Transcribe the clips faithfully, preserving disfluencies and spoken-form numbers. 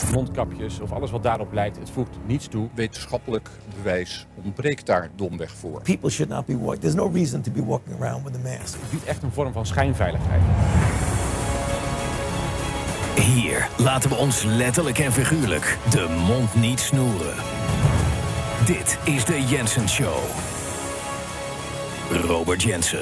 mondkapjes of alles wat daarop lijkt, het voegt niets toe. Wetenschappelijk bewijs ontbreekt daar domweg voor. People should not be walking. There's no reason to be walking around with a mask. Het biedt echt een vorm van schijnveiligheid. Hier laten we ons letterlijk en figuurlijk de mond niet snoeren. Dit is de Jensen Show. Robert Jensen.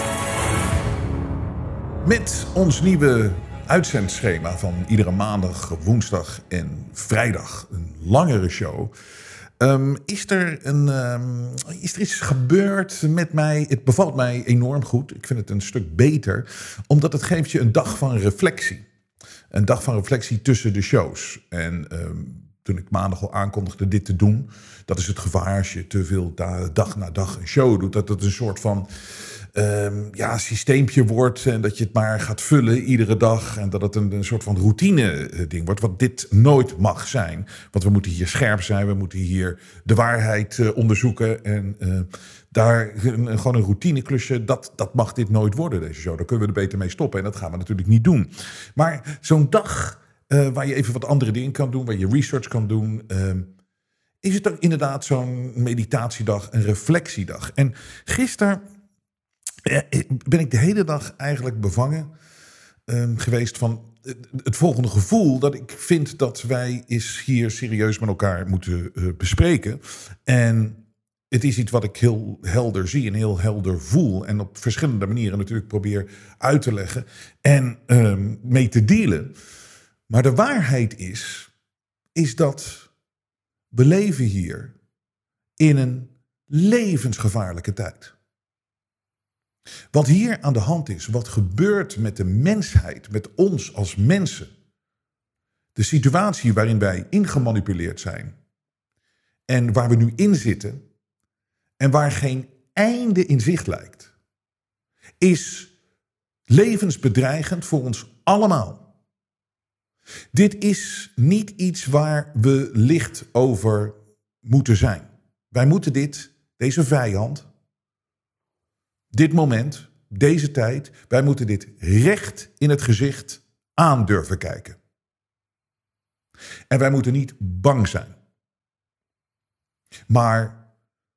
Met ons nieuwe uitzendschema van iedere maandag, woensdag en vrijdag. Een langere show. Um, is, er een, um, is er iets gebeurd met mij? Het bevalt mij enorm goed. Ik vind het een stuk beter. Omdat het geeft je een dag van reflectie. Een dag van reflectie tussen de shows. En um, toen ik maandag al aankondigde dit te doen. Dat is het gevaar als je te veel da- dag na dag een show doet. Dat het een soort van um, ja, systeempje wordt. En dat je het maar gaat vullen iedere dag. En dat het een, een soort van routine ding wordt. Wat dit nooit mag zijn. Want we moeten hier scherp zijn. We moeten hier de waarheid uh, onderzoeken. En uh, daar een, gewoon een routineklusje. Dat, dat mag dit nooit worden, deze show. Daar kunnen we er beter mee stoppen. En dat gaan we natuurlijk niet doen. Maar zo'n dag uh, waar je even wat andere dingen kan doen. Waar je research kan doen. Uh, is het ook inderdaad zo'n meditatiedag, een reflectiedag. En gisteren ben ik de hele dag eigenlijk bevangen um, geweest van het volgende gevoel. Dat ik vind dat wij eens hier serieus met elkaar moeten uh, bespreken. En het is iets wat ik heel helder zie en heel helder voel. En op verschillende manieren natuurlijk probeer uit te leggen en um, mee te dealen. Maar de waarheid is, is dat we leven hier in een levensgevaarlijke tijd. Wat hier aan de hand is, wat gebeurt met de mensheid, met ons als mensen. De situatie waarin wij ingemanipuleerd zijn. En waar we nu in zitten. En waar geen einde in zicht lijkt. Is levensbedreigend voor ons allemaal. Dit is niet iets waar we licht over moeten zijn. Wij moeten dit, deze vijand, dit moment, deze tijd, wij moeten dit recht in het gezicht aan durven kijken. En wij moeten niet bang zijn. Maar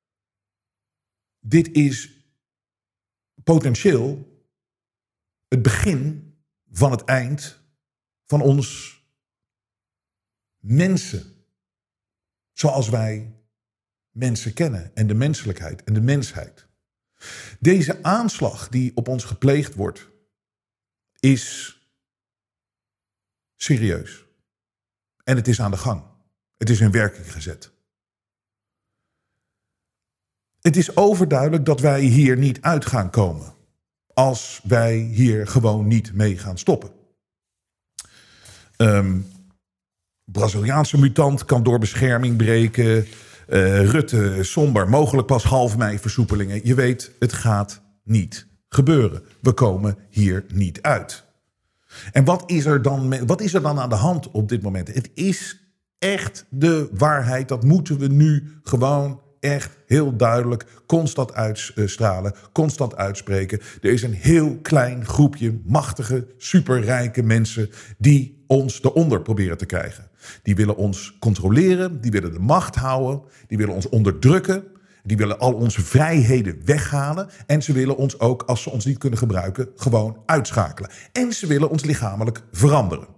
dit is potentieel het begin van het eind van ons mensen. Zoals wij mensen kennen. En de menselijkheid en de mensheid. Deze aanslag die op ons gepleegd wordt, is serieus. En het is aan de gang. Het is in werking gezet. Het is overduidelijk dat wij hier niet uit gaan komen. Als wij hier gewoon niet mee gaan stoppen. Um, Braziliaanse mutant kan door bescherming breken. Uh, Rutte, somber, mogelijk pas half mei versoepelingen. Je weet, het gaat niet gebeuren. We komen hier niet uit. En wat is er dan, wat is er dan aan de hand op dit moment? Het is echt de waarheid. Dat moeten we nu gewoon echt heel duidelijk constant uitstralen, constant uitspreken. Er is een heel klein groepje machtige, superrijke mensen die ons eronder proberen te krijgen. Die willen ons controleren, die willen de macht houden, die willen ons onderdrukken, die willen al onze vrijheden weghalen en ze willen ons ook, als ze ons niet kunnen gebruiken, gewoon uitschakelen. En ze willen ons lichamelijk veranderen.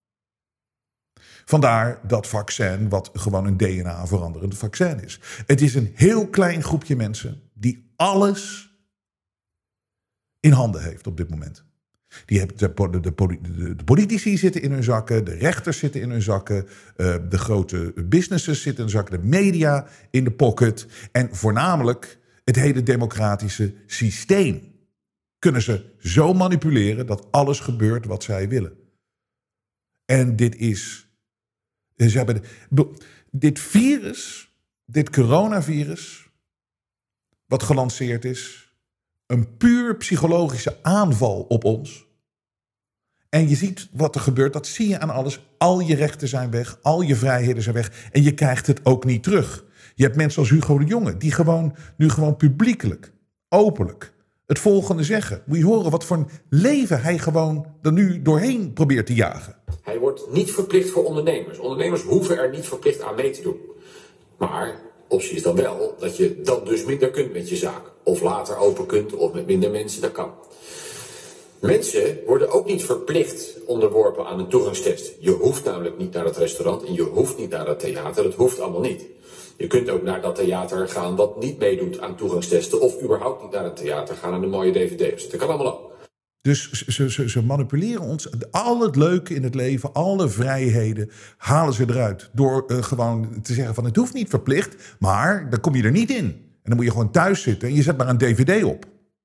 Vandaar dat vaccin, wat gewoon een D N A-veranderend vaccin is. Het is een heel klein groepje mensen die alles in handen heeft op dit moment. Die hebben de, de, de, de politici zitten in hun zakken, de rechters zitten in hun zakken, uh, de grote businesses zitten in hun zakken, de media in de pocket. En voornamelijk het hele democratische systeem kunnen ze zo manipuleren dat alles gebeurt wat zij willen. En dit is... Ze hebben dit virus, dit coronavirus, wat gelanceerd is, een puur psychologische aanval op ons. En je ziet wat er gebeurt, dat zie je aan alles. Al je rechten zijn weg, al je vrijheden zijn weg en je krijgt het ook niet terug. Je hebt mensen als Hugo de Jonge, die gewoon nu gewoon publiekelijk, openlijk het volgende zeggen. Moet je horen wat voor een leven hij gewoon er nu doorheen probeert te jagen. Hij wordt niet verplicht voor ondernemers. Ondernemers hoeven er niet verplicht aan mee te doen. Maar optie is dan wel dat je dan dus minder kunt met je zaak. Of later open kunt of met minder mensen, dat kan. Mensen worden ook niet verplicht onderworpen aan een toegangstest. Je hoeft namelijk niet naar het restaurant en je hoeft niet naar het theater. Dat hoeft allemaal niet. Je kunt ook naar dat theater gaan wat niet meedoet aan toegangstesten. Of überhaupt niet naar het theater gaan en een mooie D V D. Dat kan allemaal ook. Dus ze, ze, ze manipuleren ons. Al het leuke in het leven, alle vrijheden halen ze eruit. Door uh, gewoon te zeggen van het hoeft niet verplicht, maar dan kom je er niet in. En dan moet je gewoon thuis zitten en je zet maar een D V D op.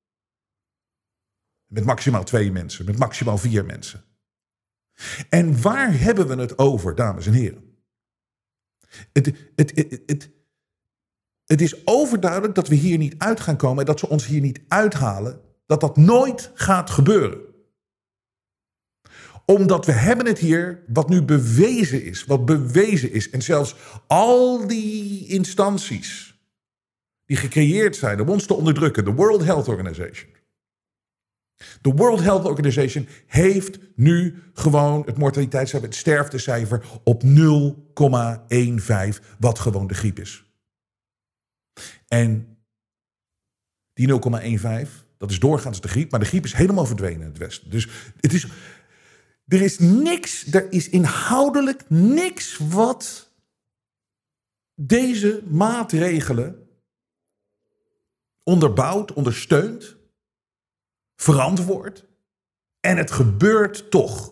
Met maximaal twee mensen, met maximaal vier mensen. En waar hebben we het over, dames en heren? Het, het, het, het, het is overduidelijk dat we hier niet uit gaan komen en dat ze ons hier niet uithalen. Dat dat nooit gaat gebeuren. Omdat we hebben het hier wat nu bewezen is. Wat bewezen is. En zelfs al die instanties die gecreëerd zijn om ons te onderdrukken. De World Health Organization. De World Health Organization heeft nu gewoon het mortaliteitscijfer, het sterftecijfer op nul komma vijftien. Wat gewoon de griep is. En die nul komma vijftien... dat is doorgaans de griep, maar de griep is helemaal verdwenen in het Westen. Dus het is, er is niks, er is inhoudelijk niks wat deze maatregelen onderbouwt, ondersteunt, verantwoordt. En het gebeurt toch.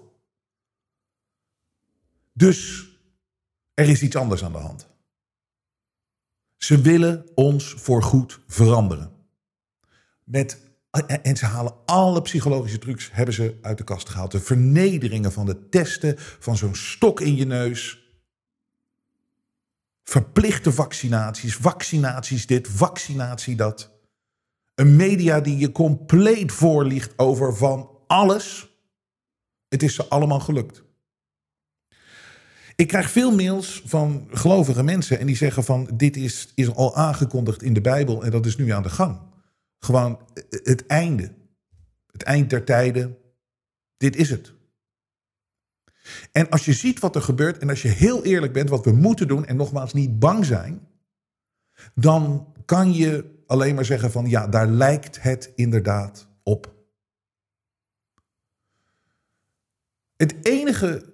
Dus er is iets anders aan de hand. Ze willen ons voorgoed veranderen. Met En ze halen alle psychologische trucs, hebben ze uit de kast gehaald. De vernederingen van de testen, van zo'n stok in je neus. Verplichte vaccinaties, vaccinaties dit, vaccinatie dat. Een media die je compleet voorliegt over van alles. Het is ze allemaal gelukt. Ik krijg veel mails van gelovige mensen en die zeggen van dit is, is al aangekondigd in de Bijbel en dat is nu aan de gang. Gewoon het einde. Het eind der tijden. Dit is het. En als je ziet wat er gebeurt en als je heel eerlijk bent wat we moeten doen en nogmaals niet bang zijn, dan kan je alleen maar zeggen van ja, daar lijkt het inderdaad op. Het enige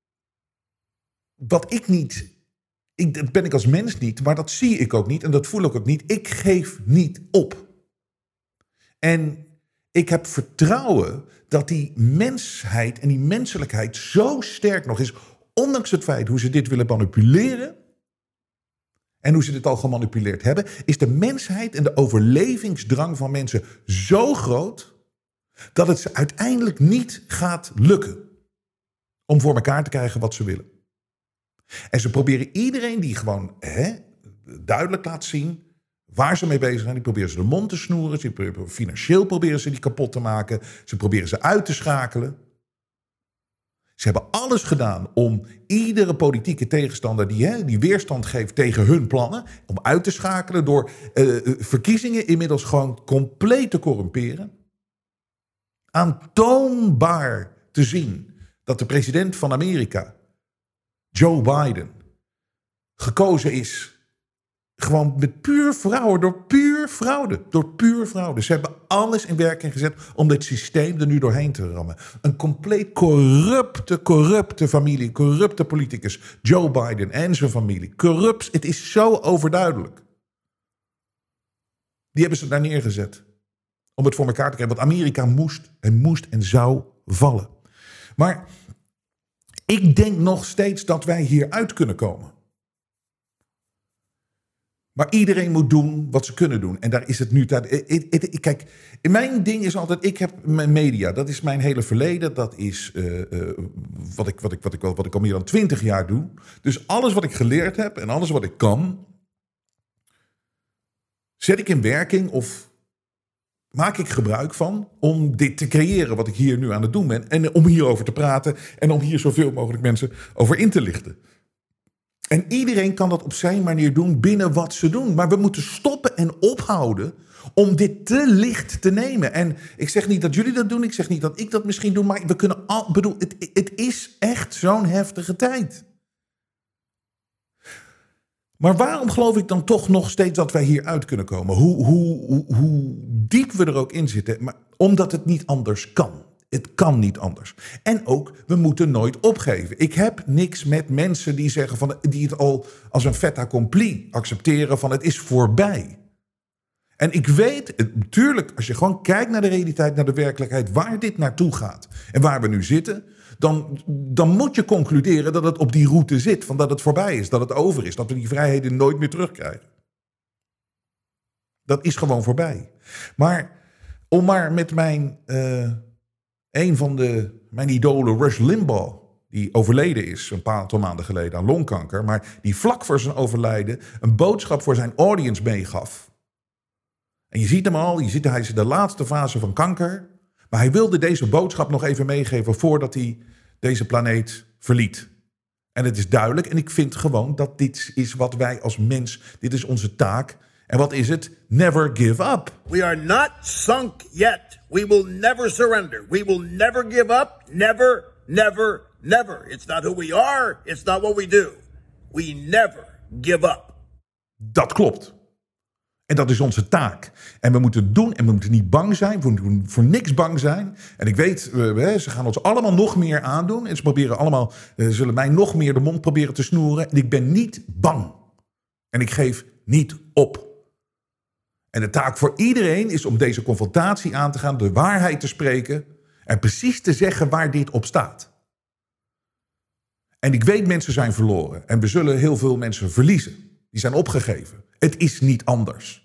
wat ik niet, ik, dat ben ik als mens niet, maar dat zie ik ook niet en dat voel ik ook niet. Ik geef niet op. En ik heb vertrouwen dat die mensheid en die menselijkheid zo sterk nog is, ondanks het feit hoe ze dit willen manipuleren en hoe ze dit al gemanipuleerd hebben, is de mensheid en de overlevingsdrang van mensen zo groot dat het ze uiteindelijk niet gaat lukken om voor elkaar te krijgen wat ze willen. En ze proberen iedereen die gewoon hè, duidelijk laat zien waar ze mee bezig zijn, die proberen ze de mond te snoeren. Ze proberen, financieel proberen ze die kapot te maken. Ze proberen ze uit te schakelen. Ze hebben alles gedaan om iedere politieke tegenstander die, hè, die weerstand geeft tegen hun plannen, om uit te schakelen door uh, verkiezingen inmiddels gewoon compleet te corrumperen. Aantoonbaar te zien dat de president van Amerika, Joe Biden, gekozen is gewoon met puur fraude, door puur fraude, door puur fraude. Ze hebben alles in werking gezet om dit systeem er nu doorheen te rammen. Een compleet corrupte, corrupte familie, corrupte politicus, Joe Biden en zijn familie. Corrupt, het is zo overduidelijk. Die hebben ze daar neergezet om het voor elkaar te krijgen. Want Amerika moest en moest en zou vallen. Maar ik denk nog steeds dat wij hieruit kunnen komen. Maar iedereen moet doen wat ze kunnen doen. En daar is het nu... Kijk, mijn ding is altijd... Ik heb mijn media. Dat is mijn hele verleden. Dat is uh, uh, wat, ik, wat, ik, wat, ik, wat ik al meer dan twintig jaar doe. Dus alles wat ik geleerd heb en alles wat ik kan, zet ik in werking of maak ik gebruik van om dit te creëren wat ik hier nu aan het doen ben. En om hierover te praten en om hier zoveel mogelijk mensen over in te lichten. En iedereen kan dat op zijn manier doen binnen wat ze doen. Maar we moeten stoppen en ophouden om dit te licht te nemen. En ik zeg niet dat jullie dat doen, ik zeg niet dat ik dat misschien doe, maar we kunnen al, bedoel, het, het is echt zo'n heftige tijd. Maar waarom geloof ik dan toch nog steeds dat wij hier uit kunnen komen? Hoe, hoe, hoe, hoe diep we er ook in zitten. Maar omdat het niet anders kan. Het kan niet anders. En ook, we moeten nooit opgeven. Ik heb niks met mensen die zeggen van, die het al als een fait accompli accepteren van het is voorbij. En ik weet, natuurlijk, als je gewoon kijkt naar de realiteit, naar de werkelijkheid, waar dit naartoe gaat en waar we nu zitten, dan, dan moet je concluderen dat het op die route zit, van dat het voorbij is, dat het over is, dat we die vrijheden nooit meer terugkrijgen. Dat is gewoon voorbij. Maar om maar met mijn, uh, een van de, mijn idolen, Rush Limbaugh, die overleden is een paar maanden geleden aan longkanker, maar die vlak voor zijn overlijden een boodschap voor zijn audience meegaf. En je ziet hem al, je ziet, hij is in de laatste fase van kanker. Maar hij wilde deze boodschap nog even meegeven voordat hij deze planeet verliet. En het is duidelijk, en ik vind gewoon dat dit is wat wij als mens, dit is onze taak. En wat is het? Never give up. We are not sunk yet. We will never surrender. We will never give up. Never, never, never. It's not who we are. It's not what we do. We never give up. Dat klopt. En dat is onze taak. En we moeten het doen en we moeten niet bang zijn. We moeten voor niks bang zijn. En ik weet, uh, ze gaan ons allemaal nog meer aandoen. En ze proberen allemaal, uh, zullen mij nog meer de mond proberen te snoeren. En ik ben niet bang. En ik geef niet op. En de taak voor iedereen is om deze confrontatie aan te gaan, de waarheid te spreken en precies te zeggen waar dit op staat. En ik weet, mensen zijn verloren. En we zullen heel veel mensen verliezen. Die zijn opgegeven. Het is niet anders.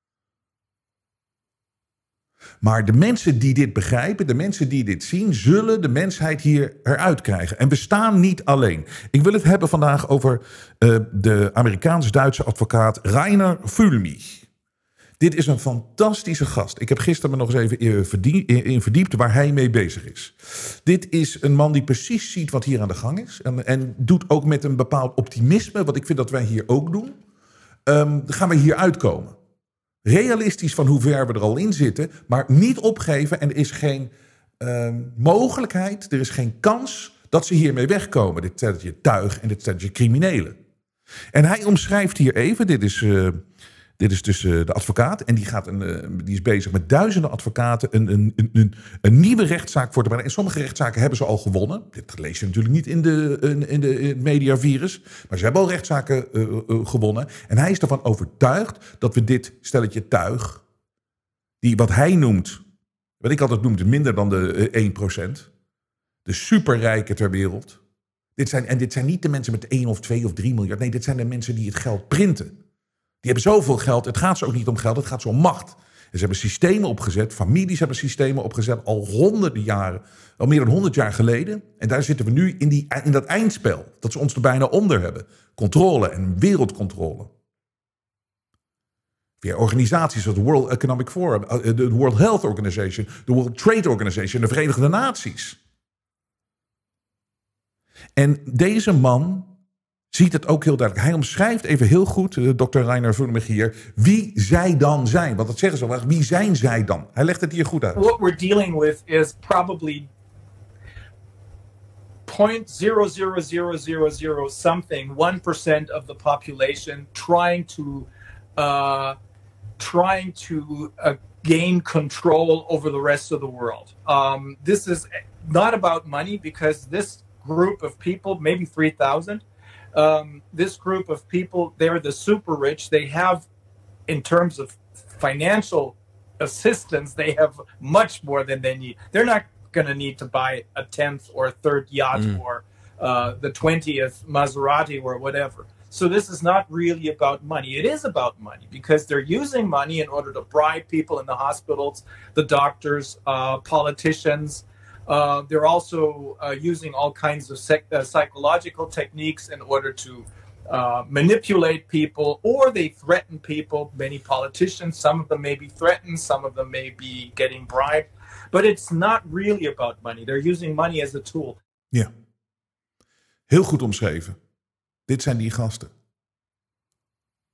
Maar de mensen die dit begrijpen, de mensen die dit zien, zullen de mensheid hier eruit krijgen. En we staan niet alleen. Ik wil het hebben vandaag over uh, de Amerikaans-Duitse advocaat Rainer Füllmich. Dit is een fantastische gast. Ik heb gisteren me nog eens even in verdiept waar hij mee bezig is. Dit is een man die precies ziet wat hier aan de gang is. En, en doet ook met een bepaald optimisme, wat ik vind dat wij hier ook doen. Um, gaan we hier uitkomen. Realistisch van hoe ver we er al in zitten, maar niet opgeven. En er is geen um, mogelijkheid, er is geen kans dat ze hiermee wegkomen. Dit stelletje tuig en dit stelletje criminelen. En hij omschrijft hier even, dit is... Uh, Dit is dus uh, de advocaat en die, gaat een, uh, die is bezig met duizenden advocaten een, een, een, een nieuwe rechtszaak voor te brengen. En sommige rechtszaken hebben ze al gewonnen. Dit lees je natuurlijk niet in, de, in, in, de, in het mediavirus. Maar ze hebben al rechtszaken uh, uh, gewonnen. En hij is ervan overtuigd dat we dit stelletje tuig, die wat hij noemt, wat ik altijd noemde, minder dan de uh, één procent. De superrijken ter wereld. Dit zijn, en dit zijn niet de mensen met één of twee of drie miljard. Nee, dit zijn de mensen die het geld printen. Die hebben zoveel geld, het gaat ze ook niet om geld, het gaat ze om macht. En ze hebben systemen opgezet, families hebben systemen opgezet al honderden jaren, al meer dan honderd jaar geleden. En daar zitten we nu in, die, in dat eindspel, dat ze ons er bijna onder hebben. Controle en wereldcontrole. Via organisaties zoals de World Economic Forum, de World Health Organization, de World Trade Organization, de Verenigde Naties. En deze man ziet het ook heel duidelijk. Hij omschrijft even heel goed, uh, dokter Rainer Füllmich hier, wie zij dan zijn. Want dat zeggen ze wel, wie zijn zij dan? Hij legt het hier goed uit. What we're dealing with is probably zero point zero zero zero zero zero something, one percent of the population trying to uh, trying to uh, gain control over the rest of the world. Um, this is not about money because this group of people, maybe three thousand, Um, this group of people, they're the super rich. They have, in terms of financial assistance, they have much more than they need. They're not going to need to buy a tenth or a third yacht mm. or uh, the twentieth Maserati or whatever. So this is not really about money. It is about money because they're using money in order to bribe people in the hospitals, the doctors, uh, politicians. Uh, they're also uh, using all kinds of sec- uh, psychological techniques in order to uh, manipulate people, or they threaten people. Many politicians, some of them may be threatened, some of them may be getting bribed. But it's not really about money. They're using money as a tool. Ja, heel goed omschreven. Dit zijn die gasten.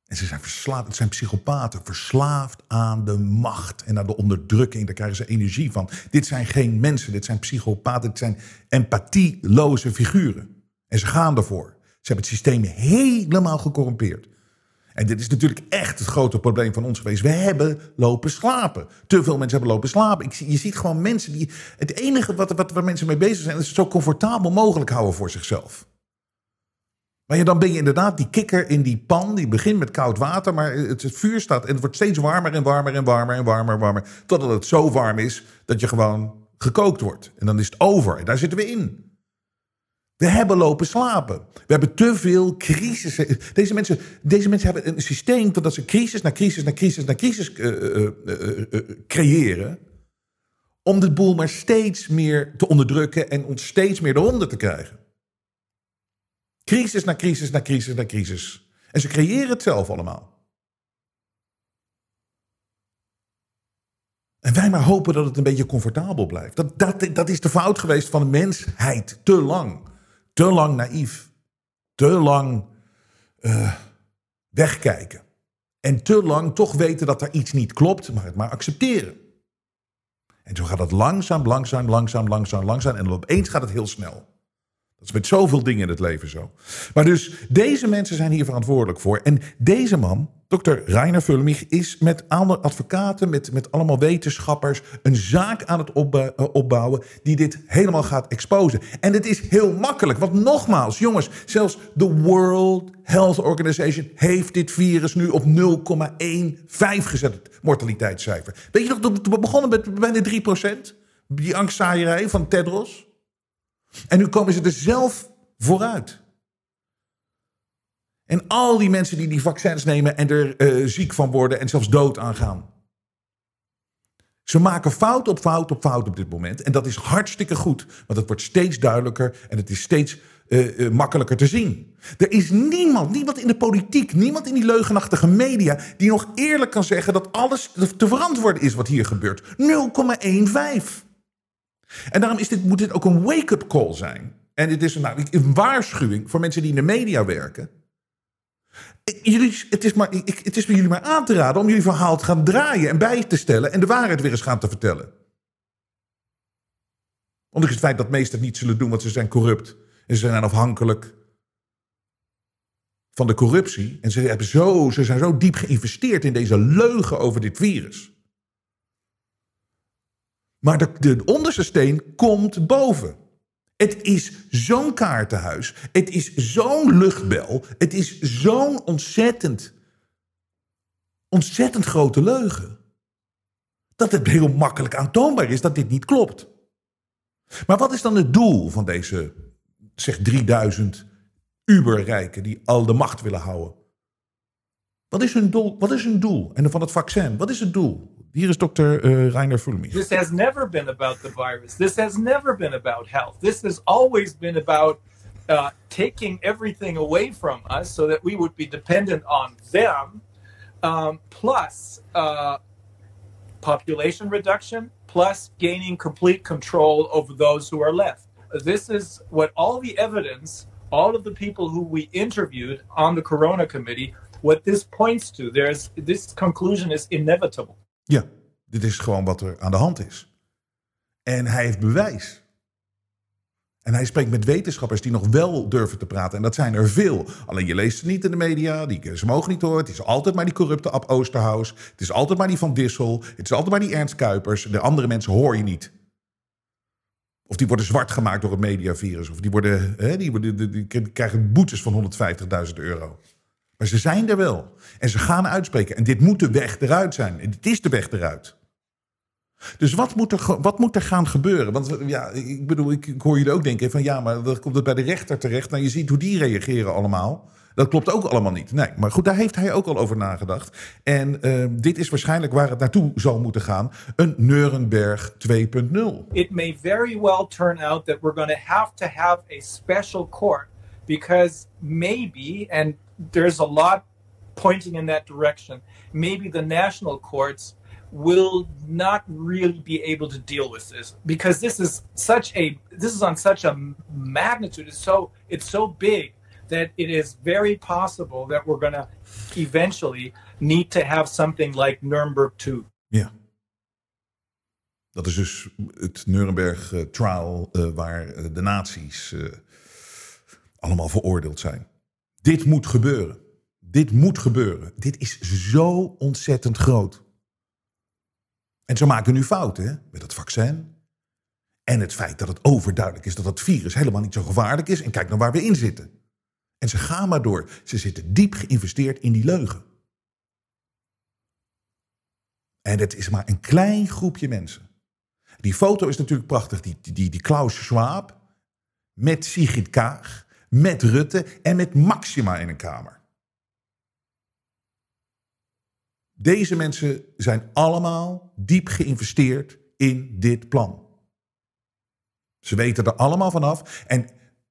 En ze zijn verslaafd, het zijn psychopaten, verslaafd aan de macht en aan de onderdrukking. Daar krijgen ze energie van. Dit zijn geen mensen, dit zijn psychopaten, dit zijn empathieloze figuren. En ze gaan ervoor. Ze hebben het systeem helemaal gecorrumpeerd. En dit is natuurlijk echt het grote probleem van ons geweest. We hebben lopen slapen. Te veel mensen hebben lopen slapen. Ik, je ziet gewoon mensen die... Het enige wat, wat, waar mensen mee bezig zijn, is het zo comfortabel mogelijk houden voor zichzelf. Maar ja, dan ben je inderdaad die kikker in die pan. Die begint met koud water, maar het, het vuur staat... en het wordt steeds warmer en warmer en warmer en warmer en warmer. Totdat het zo warm is dat je gewoon gekookt wordt. En dan is het over. En daar zitten we in. We hebben lopen slapen. We hebben te veel crisissen. Deze mensen, deze mensen hebben een systeem... dat ze crisis na crisis na crisis na crisis uh, uh, uh, uh, creëren... om de boel maar steeds meer te onderdrukken... en ons steeds meer eronder te krijgen. Crisis na crisis na crisis na crisis. En ze creëren het zelf allemaal. En wij maar hopen dat het een beetje comfortabel blijft. Dat, dat, dat is de fout geweest van de mensheid. Te lang. Te lang naïef. Te lang uh, wegkijken. En te lang toch weten dat er iets niet klopt, maar het maar accepteren. En zo gaat het langzaam, langzaam, langzaam, langzaam, langzaam. En opeens gaat het heel snel. Dat is met zoveel dingen in het leven zo. Maar dus deze mensen zijn hier verantwoordelijk voor. En deze man, dokter Reiner Fuellmich, is met andere advocaten, met, met allemaal wetenschappers, een zaak aan het opbouwen die dit helemaal gaat exposen. En het is heel makkelijk. Want nogmaals, jongens, zelfs de World Health Organization heeft dit virus nu op nul komma vijftien gezet, het mortaliteitscijfer. Weet je nog, we begonnen met bijna drie procent. Die angstzaaierij van Tedros. En nu komen ze er zelf vooruit. En al die mensen die die vaccins nemen en er uh, ziek van worden en zelfs dood aan gaan. Ze maken fout op fout op fout op dit moment. En dat is hartstikke goed, want het wordt steeds duidelijker en het is steeds uh, uh, makkelijker te zien. Er is niemand, niemand in de politiek, niemand in die leugenachtige media die nog eerlijk kan zeggen dat alles te verantwoorden is wat hier gebeurt. nul komma vijftien. En daarom is dit, moet dit ook een wake-up call zijn. En dit is een, nou, een waarschuwing voor mensen die in de media werken. Jullie, het, is maar, ik, het is voor jullie maar aan te raden om jullie verhaal te gaan draaien en bij te stellen en de waarheid weer eens gaan te vertellen. Ondanks het feit dat meesten het niet zullen doen, want ze zijn corrupt. En ze zijn afhankelijk van de corruptie. En ze, hebben zo, ze zijn zo diep geïnvesteerd in deze leugen over dit virus. Maar de, de onderste steen komt boven. Het is zo'n kaartenhuis. Het is zo'n luchtbel. Het is zo'n ontzettend, ontzettend grote leugen. Dat het heel makkelijk aantoonbaar is dat dit niet klopt. Maar wat is dan het doel van deze, zeg drieduizend uberrijken die al de macht willen houden? Wat is hun doel? Wat is hun doel? En van het vaccin, wat is het doel? Hier is dokter uh, Reiner Fuellmich. This has never been about the virus. This has never been about health. This has always been about uh, taking everything away from us so that we would be dependent on them, um, plus uh, population reduction, plus gaining complete control over those who are left. This is what all the evidence, all of the people who we interviewed on the Corona Committee, what this points to. There's, this conclusion is inevitable. Ja, dit is gewoon wat er aan de hand is. En hij heeft bewijs. En hij spreekt met wetenschappers die nog wel durven te praten. En dat zijn er veel. Alleen je leest ze niet in de media. Die, ze mogen niet horen. Het is altijd maar die corrupte Ab Oosterhuis. Het is altijd maar die Van Dissel. Het is altijd maar die Ernst Kuipers. De andere mensen hoor je niet. Of die worden zwart gemaakt door het mediavirus. Of die, worden, hè, die, worden, die, die, die krijgen boetes van honderdvijftigduizend euro. Maar ze zijn er wel. En ze gaan uitspreken. En dit moet de weg eruit zijn. En dit is de weg eruit. Dus wat moet er, wat moet er gaan gebeuren? Want ja, ik bedoel, ik, ik hoor jullie ook denken van ja, maar dan komt het bij de rechter terecht. Nou, je ziet hoe die reageren allemaal. Dat klopt ook allemaal niet. Nee, maar goed, daar heeft hij ook al over nagedacht. En uh, dit is waarschijnlijk waar het naartoe zal moeten gaan. Een Nuremberg twee punt nul. It may very well turn out that we're going to have to have a special court. Because maybe, and there's a lot pointing in that direction, maybe the national courts will not really be able to deal with this, because this is such a this is on such a magnitude. It's so it's so big that it is very possible that we're going to eventually need to have something like Nuremberg two. Ja. Dat is dus het Nuremberg uh, trial uh, waar uh, de nazi's uh, allemaal veroordeeld zijn. Dit moet gebeuren. Dit moet gebeuren. Dit is zo ontzettend groot. En ze maken nu fouten hè? Met het vaccin. En het feit dat het overduidelijk is dat het virus helemaal niet zo gevaarlijk is. En kijk naar waar we in zitten. En ze gaan maar door. Ze zitten diep geïnvesteerd in die leugen. En het is maar een klein groepje mensen. Die foto is natuurlijk prachtig. Die, die, die Klaus Schwab met Sigrid Kaag, met Rutte en met Maxima in een kamer. Deze mensen zijn allemaal diep geïnvesteerd in dit plan. Ze weten er allemaal vanaf. En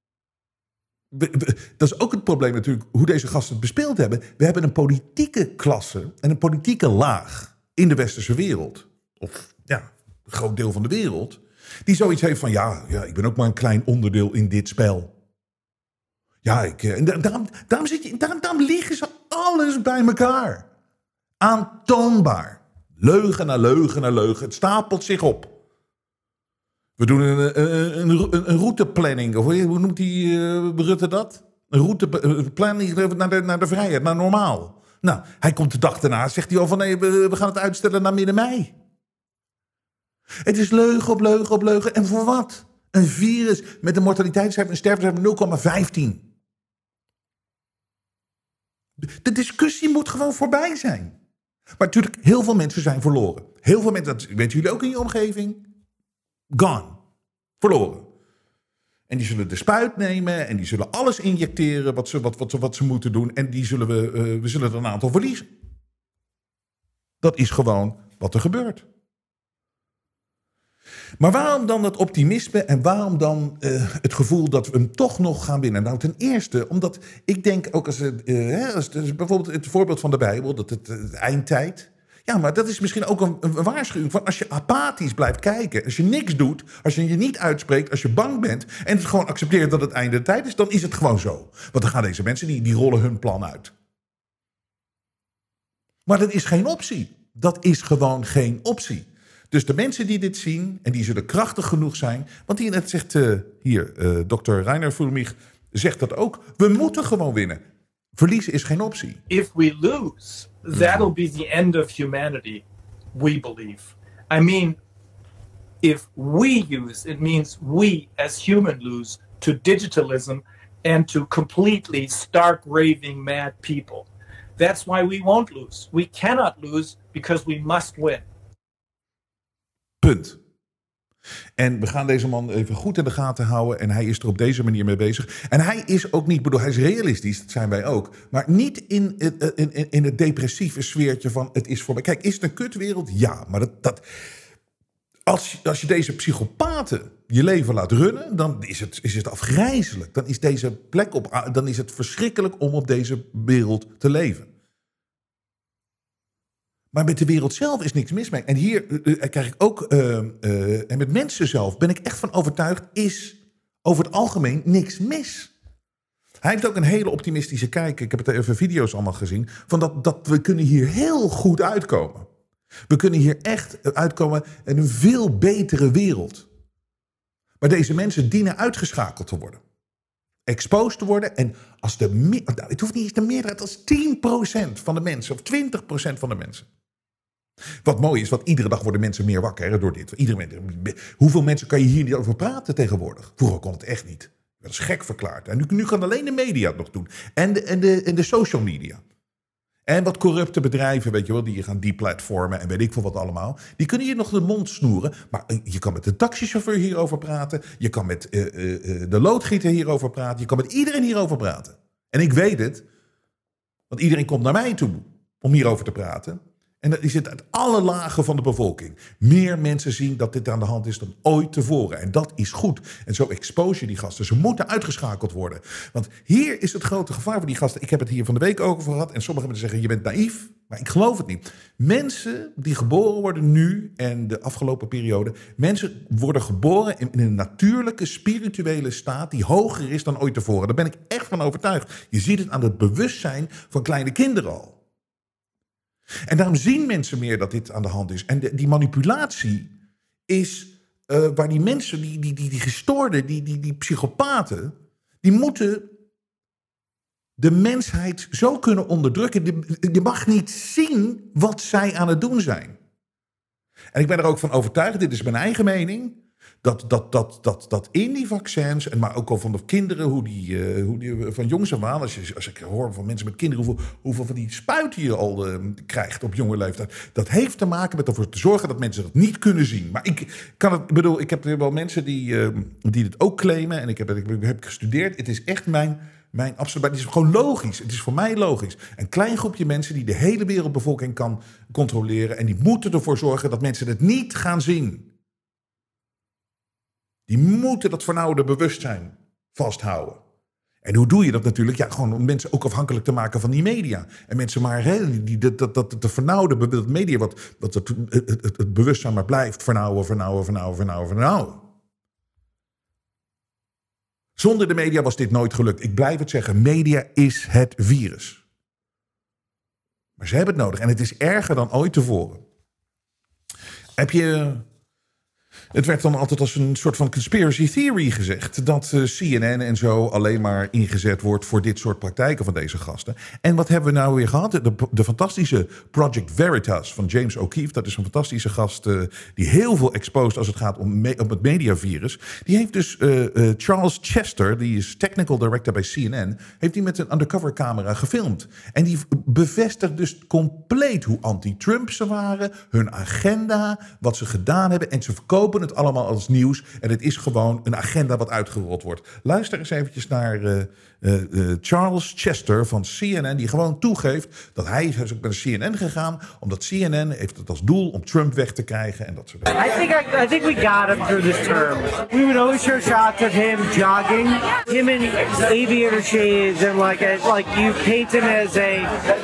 dat is ook het probleem natuurlijk, hoe deze gasten het bespeeld hebben. We hebben een politieke klasse en een politieke laag in de westerse wereld. Of ja, een groot deel van de wereld. Die zoiets heeft van, ja, ja ik ben ook maar een klein onderdeel in dit spel. Ja, ik, en daarom, daarom, zit je, daarom, daarom liggen ze alles bij elkaar. Aantoonbaar. Leugen na leugen na leugen. Het stapelt zich op. We doen een, een, een, een routeplanning. Of hoe noemt die uh, Rutte dat? Een routeplanning naar de, naar de vrijheid, naar normaal. Nou, hij komt de dag daarna, zegt hij al van nee, we, we gaan het uitstellen naar midden mei. Het is leugen op leugen op leugen. En voor wat? Een virus met een mortaliteitscijfer, een sterftecijfer van nul komma vijftien. De discussie moet gewoon voorbij zijn. Maar natuurlijk, heel veel mensen zijn verloren. Heel veel mensen, dat weten jullie ook in je omgeving. Gone. Verloren. En die zullen de spuit nemen en die zullen alles injecteren wat ze, wat, wat, wat ze moeten doen. En die zullen we, uh, we zullen er een aantal verliezen. Dat is gewoon wat er gebeurt. Maar waarom dan het optimisme en waarom dan uh, het gevoel dat we hem toch nog gaan winnen? Nou, ten eerste, omdat ik denk ook als, uh, als bijvoorbeeld het voorbeeld van de Bijbel, dat het, het eindtijd. Ja, maar dat is misschien ook een, een waarschuwing van als je apathisch blijft kijken, als je niks doet, als je je niet uitspreekt, als je bang bent en het gewoon accepteert dat het einde de tijd is, dan is het gewoon zo. Want dan gaan deze mensen, die, die rollen hun plan uit. Maar dat is geen optie. Dat is gewoon geen optie. Dus de mensen die dit zien, en die zullen krachtig genoeg zijn, want hier, het zegt uh, hier, uh, dokter Reiner Fulmich zegt dat ook, we moeten gewoon winnen. Verliezen is geen optie. If we lose, that'll be the end of humanity, we believe. I mean, if we use, it means we as human lose to digitalism and to completely stark raving mad people. That's why we won't lose. We cannot lose because we must win. Punt. En we gaan deze man even goed in de gaten houden. En hij is er op deze manier mee bezig. En hij is ook niet, bedoel, hij is realistisch, dat zijn wij ook. Maar niet in, in, in, in het depressieve sfeertje van het is voorbij. Kijk, is het een kutwereld? Ja, maar dat, dat, als, als je deze psychopaten je leven laat runnen, dan is het, is het afgrijzelijk. Dan is deze plek op, dan is het verschrikkelijk om op deze wereld te leven. Maar met de wereld zelf is niks mis mee. En hier uh, krijg ik ook, uh, uh, en met mensen zelf ben ik echt van overtuigd, is over het algemeen niks mis. Hij heeft ook een hele optimistische kijk. Ik heb het even video's allemaal gezien. Van dat, dat we kunnen hier heel goed uitkomen. We kunnen hier echt uitkomen in een veel betere wereld. Maar deze mensen dienen uitgeschakeld te worden. Exposed te worden. En als de, nou, het hoeft niet eens de meerderheid, als tien procent van de mensen of twintig procent van de mensen. Wat mooi is, want iedere dag worden mensen meer wakker hè, door dit. Iedere, hoeveel mensen kan je hier niet over praten tegenwoordig? Vroeger kon het echt niet. Dat is gek verklaard. En nu, nu gaan alleen de media het nog doen. En de, en, de, en de social media. En wat corrupte bedrijven, weet je wel, die je gaan deplatformen en weet ik veel wat allemaal. Die kunnen je nog de mond snoeren. Maar je kan met de taxichauffeur hierover praten. Je kan met uh, uh, de loodgieter hierover praten. Je kan met iedereen hierover praten. En ik weet het, want iedereen komt naar mij toe om hierover te praten. En dat is het uit alle lagen van de bevolking. Meer mensen zien dat dit aan de hand is dan ooit tevoren. En dat is goed. En zo expose je die gasten. Ze moeten uitgeschakeld worden. Want hier is het grote gevaar voor die gasten. Ik heb het hier van de week ook over gehad. En sommige mensen zeggen, je bent naïef. Maar ik geloof het niet. Mensen die geboren worden nu en de afgelopen periode. Mensen worden geboren in een natuurlijke, spirituele staat die hoger is dan ooit tevoren. Daar ben ik echt van overtuigd. Je ziet het aan het bewustzijn van kleine kinderen al. En daarom zien mensen meer dat dit aan de hand is. En de, die manipulatie is uh, waar die mensen, die, die, die, die gestoorden, die, die, die psychopaten, die moeten de mensheid zo kunnen onderdrukken. Je mag niet zien wat zij aan het doen zijn. En ik ben er ook van overtuigd, dit is mijn eigen mening, dat, dat, dat, dat, dat in die vaccins, en maar ook al van de kinderen, hoe die, uh, hoe die van jongs af aan, als, je, als ik hoor van mensen met kinderen, hoeveel, hoeveel van die spuiten je al uh, krijgt op jonge leeftijd. Dat heeft te maken met ervoor te zorgen dat mensen dat niet kunnen zien. Maar ik kan het, bedoel, ik heb er wel mensen die, uh, die dit ook claimen, en ik heb, ik heb gestudeerd. Het is echt mijn, mijn absoluut, het is gewoon logisch. Het is voor mij logisch. Een klein groepje mensen die de hele wereldbevolking kan controleren, en die moeten ervoor zorgen dat mensen het niet gaan zien. Die moeten dat vernauwde bewustzijn vasthouden. En hoe doe je dat natuurlijk? Ja, gewoon om mensen ook afhankelijk te maken van die media. En mensen maar, hè, die, dat, dat, dat de vernauwde dat media, wat, wat het, het, het, het bewustzijn maar blijft vernauwen, vernauwen, vernauwen, vernauwen, vernauwen. Zonder de media was dit nooit gelukt. Ik blijf het zeggen, media is het virus. Maar ze hebben het nodig en het is erger dan ooit tevoren. Heb je... Het werd dan altijd als een soort van conspiracy theory gezegd. Dat uh, C N N en zo alleen maar ingezet wordt voor dit soort praktijken van deze gasten. En wat hebben we nou weer gehad? De, de fantastische Project Veritas van James O'Keefe. Dat is een fantastische gast uh, die heel veel exposed als het gaat om, me, om het mediavirus. Die heeft dus uh, uh, Charles Chester, die is technical director bij C N N, heeft die met een undercover camera gefilmd. En die bevestigt dus compleet hoe anti-Trump ze waren, hun agenda, wat ze gedaan hebben. En ze verkopen het allemaal als nieuws. En het is gewoon een agenda wat uitgerold wordt. Luister eens eventjes naar uh, uh, uh, Charles Chester van C N N, die gewoon toegeeft dat hij is ook naar de C N N gegaan, omdat C N N heeft het als doel om Trump weg te krijgen en dat soort dingen. I think I, I think we got him through this term. We would always show shots of him jogging, him in aviator shades, and like a, like you paint him as a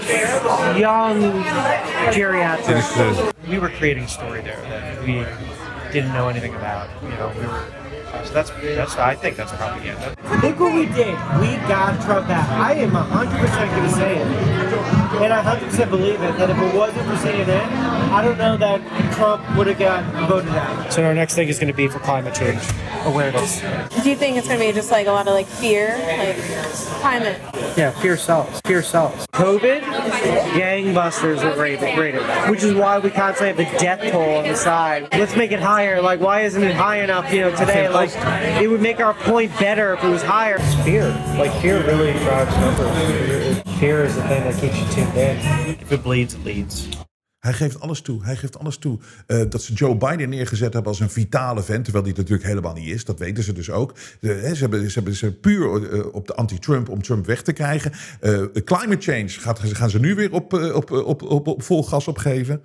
young geriatric. Is, uh, we were creating a story there that we didn't know anything about. You know, we were. So that's that's. I think that's propaganda. Look what we did. We got Trump out. I am one hundred percent going to say it. And I one hundred percent believe it, that if it wasn't for C N N, I don't know that Trump would have got voted out. So our next thing is going to be for climate change awareness. Do you think it's going to be just like a lot of like fear, like climate? Yeah, fear sells. Fear sells. COVID, gangbusters were rated, rated, which is why we constantly have the death toll on the side. Let's make it higher. Like, why isn't it high enough, you know, today? Like, it would make our point better if it was higher. It's fear. Like, fear really drives numbers. Fear is the thing that keeps you tuned in. If it bleeds, it leads. Hij geeft alles toe. Hij geeft alles toe. Uh, dat ze Joe Biden neergezet hebben als een vitale vent, terwijl die het natuurlijk helemaal niet is. Dat weten ze dus ook. De, he, ze, hebben, ze hebben ze puur uh, op de anti-Trump om Trump weg te krijgen. Uh, climate change gaat, gaan ze nu weer op, uh, op, op, op, op vol gas opgeven.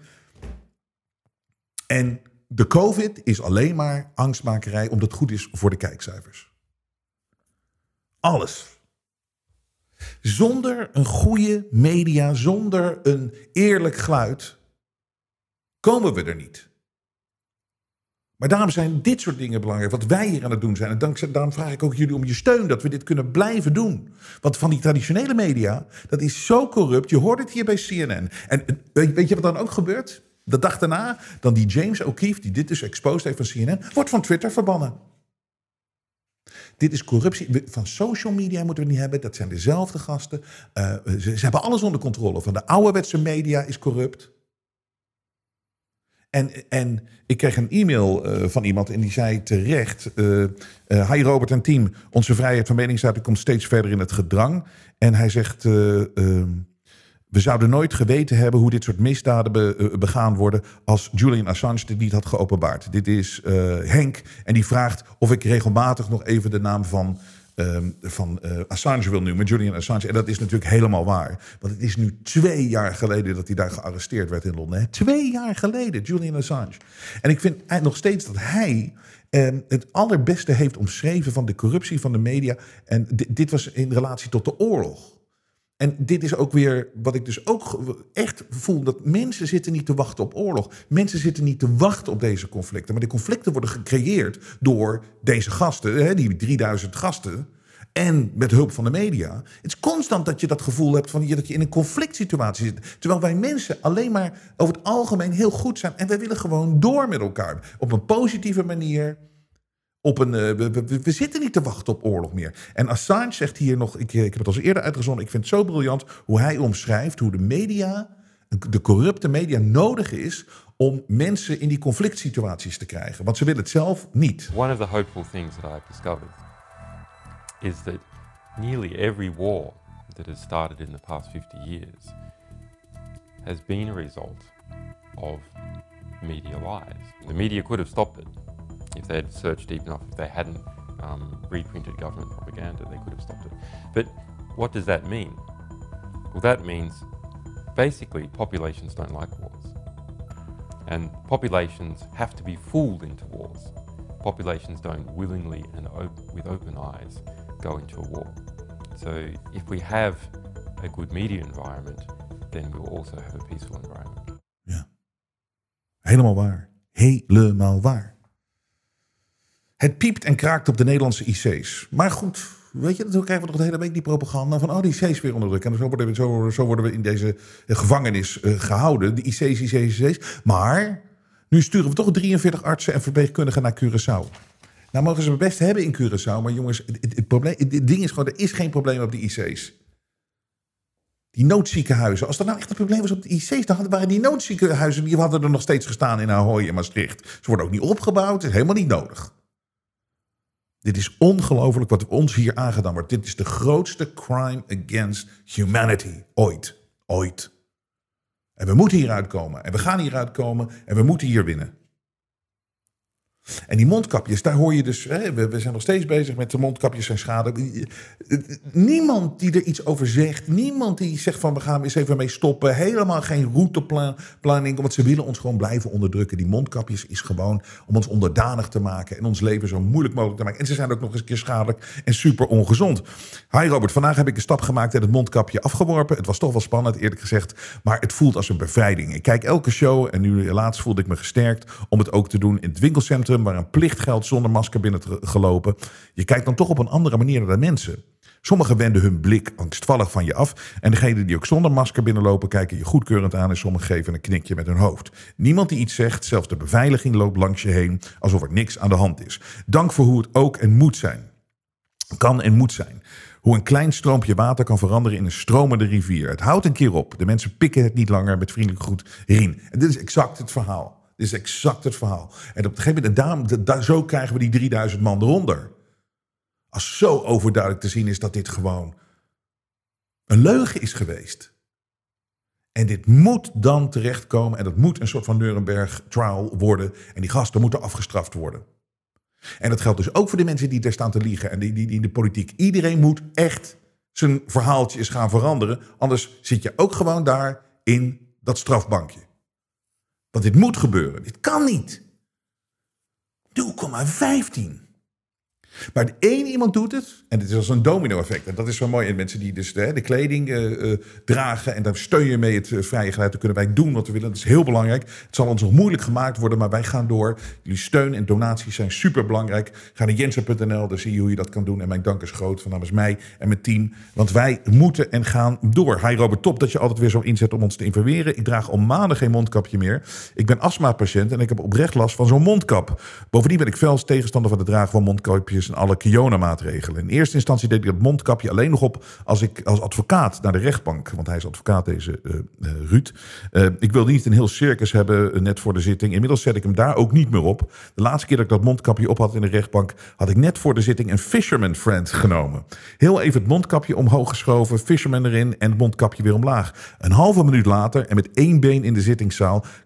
En de COVID is alleen maar angstmakerij, omdat het goed is voor de kijkcijfers. Alles. Zonder een goede media, zonder een eerlijk geluid, komen we er niet. Maar daarom zijn dit soort dingen belangrijk, wat wij hier aan het doen zijn. En dankzij, daarom vraag ik ook jullie om je steun, dat we dit kunnen blijven doen. Want van die traditionele media, dat is zo corrupt. Je hoort het hier bij C N N. En weet je wat dan ook gebeurt? De dag daarna, dan die James O'Keefe, die dit dus exposed heeft van C N N, wordt van Twitter verbannen. Dit is corruptie. Van social media moeten we het niet hebben. Dat zijn dezelfde gasten. Uh, ze, ze hebben alles onder controle. Van de ouderwetse media is corrupt. En, en ik kreeg een e-mail uh, van iemand en die zei terecht... Uh, uh, Hi Robert en team, onze vrijheid van meningsuiting komt steeds verder in het gedrang. En hij zegt... Uh, uh, we zouden nooit geweten hebben hoe dit soort misdaden be, uh, begaan worden als Julian Assange dit niet had geopenbaard. Dit is uh, Henk en die vraagt of ik regelmatig nog even de naam van Um, van uh, Assange wil noemen, Julian Assange. En dat is natuurlijk helemaal waar. Want het is nu twee jaar geleden dat hij daar gearresteerd werd in Londen. Hè? Twee jaar geleden, Julian Assange. En ik vind nog steeds dat hij um, het allerbeste heeft omschreven van de corruptie van de media. En d- dit was in relatie tot de oorlog. En dit is ook weer wat ik dus ook echt voel. Dat mensen zitten niet te wachten op oorlog. Mensen zitten niet te wachten op deze conflicten. Maar de conflicten worden gecreëerd door deze gasten. Die drieduizend gasten. En met hulp van de media. Het is constant dat je dat gevoel hebt van dat je in een conflict situatie zit. Terwijl wij mensen alleen maar over het algemeen heel goed zijn. En wij willen gewoon door met elkaar. Op een positieve manier. Op een, uh, we, we, we zitten niet te wachten op oorlog meer. En Assange zegt hier nog, ik, ik heb het al eerder uitgezonden, ik vind het zo briljant hoe hij omschrijft hoe de media, de corrupte media nodig is om mensen in die conflict situaties te krijgen. Want ze willen het zelf niet. One of the hopeful things that I've discovered is that nearly every war that has started in the past fifty years has been a result of media lies. The media could have stopped it. If they had searched deep enough, if they hadn't um, reprinted government propaganda, they could have stopped it. But what does that mean? Well, that means basically populations don't like wars. And populations have to be fooled into wars. Populations don't willingly and op- with open eyes go into a war. So if we have a good media environment, then we'll also have a peaceful environment. Ja, helemaal waar. Helemaal waar. Het piept en kraakt op de Nederlandse I C's. Maar goed, weet je, dan krijgen we nog de hele week die propaganda van oh, die I C's weer onder druk. En zo worden we, zo, zo worden we in deze gevangenis uh, gehouden. De I C's, I C's, I C's. Maar nu sturen we toch drieënveertig artsen en verpleegkundigen naar Curaçao. Nou mogen ze het best hebben in Curaçao. Maar jongens, het, het, het, probleem, het, het ding is gewoon, er is geen probleem op de I C's. Die noodziekenhuizen. Als er nou echt een probleem was op de I C's, dan waren die noodziekenhuizen, die hadden er nog steeds gestaan in Ahoy en Maastricht. Ze worden ook niet opgebouwd. Het is helemaal niet nodig. Dit is ongelooflijk wat ons hier aangedaan wordt. Dit is de grootste crime against humanity ooit. Ooit. En we moeten hieruit komen. En we gaan hieruit komen. En we moeten hier winnen. En die mondkapjes, daar hoor je dus... Hè, we, we zijn nog steeds bezig met de mondkapjes en schade. Niemand die er iets over zegt. Niemand die zegt van we gaan eens even mee stoppen. Helemaal geen routeplanning. Want ze willen ons gewoon blijven onderdrukken. Die mondkapjes is gewoon om ons onderdanig te maken. En ons leven zo moeilijk mogelijk te maken. En ze zijn ook nog eens een keer schadelijk en super ongezond. Hi Robert, vandaag heb ik een stap gemaakt en het mondkapje afgeworpen. Het was toch wel spannend, eerlijk gezegd. Maar het voelt als een bevrijding. Ik kijk elke show en nu laatst voelde ik me gesterkt om het ook te doen in het winkelcentrum, waar een plicht geldt zonder masker binnen te gelopen. Je kijkt dan toch op een andere manier naar de mensen. Sommigen wenden hun blik angstvallig van je af. En degenen die ook zonder masker binnenlopen kijken je goedkeurend aan en sommigen geven een knikje met hun hoofd. Niemand die iets zegt, zelfs de beveiliging loopt langs je heen alsof er niks aan de hand is. Dank voor hoe het ook en moet zijn. Kan en moet zijn. Hoe een klein stroompje water kan veranderen in een stromende rivier. Het houdt een keer op. De mensen pikken het niet langer met vriendelijk groet Rien. En dit is exact het verhaal. Dit is exact het verhaal. En op een gegeven moment, en daarom, da, zo krijgen we die drieduizend man eronder. Als zo overduidelijk te zien is dat dit gewoon een leugen is geweest. En dit moet dan terechtkomen en dat moet een soort van Nuremberg trial worden. En die gasten moeten afgestraft worden. En dat geldt dus ook voor de mensen die daar staan te liegen en die, die, die in de politiek. Iedereen moet echt zijn verhaaltje eens gaan veranderen. Anders zit je ook gewoon daar in dat strafbankje. Want dit moet gebeuren. Dit kan niet. nul komma vijftien. Maar de één iemand doet het. En het is als een domino-effect. En dat is zo mooi. En mensen die dus de, de kleding uh, uh, dragen. En daar steun je mee het uh, vrije geluid. Dan kunnen wij doen wat we willen. Dat is heel belangrijk. Het zal ons nog moeilijk gemaakt worden. Maar wij gaan door. Jullie steun en donaties zijn super belangrijk. Ga naar jensen punt n l. Daar zie je hoe je dat kan doen. En mijn dank is groot van namens mij en mijn team. Want wij moeten en gaan door. Hi Robert, top dat je altijd weer zo inzet om ons te informeren. Ik draag al maanden geen mondkapje meer. Ik ben astmapatiënt en ik heb oprecht last van zo'n mondkap. Bovendien ben ik fel tegenstander van het dragen van mondkapjes en alle Kiona-maatregelen. In eerste instantie deed ik dat mondkapje alleen nog op als ik als advocaat naar de rechtbank, want hij is advocaat, deze uh, uh, Ruud. Uh, ik wilde niet een heel circus hebben uh, net voor de zitting. Inmiddels zet ik hem daar ook niet meer op. De laatste keer dat ik dat mondkapje op had in de rechtbank, had ik net voor de zitting een fisherman friend genomen. Heel even het mondkapje omhoog geschoven, fisherman erin en het mondkapje weer omlaag. Een halve minuut later en met één been in de zittingszaal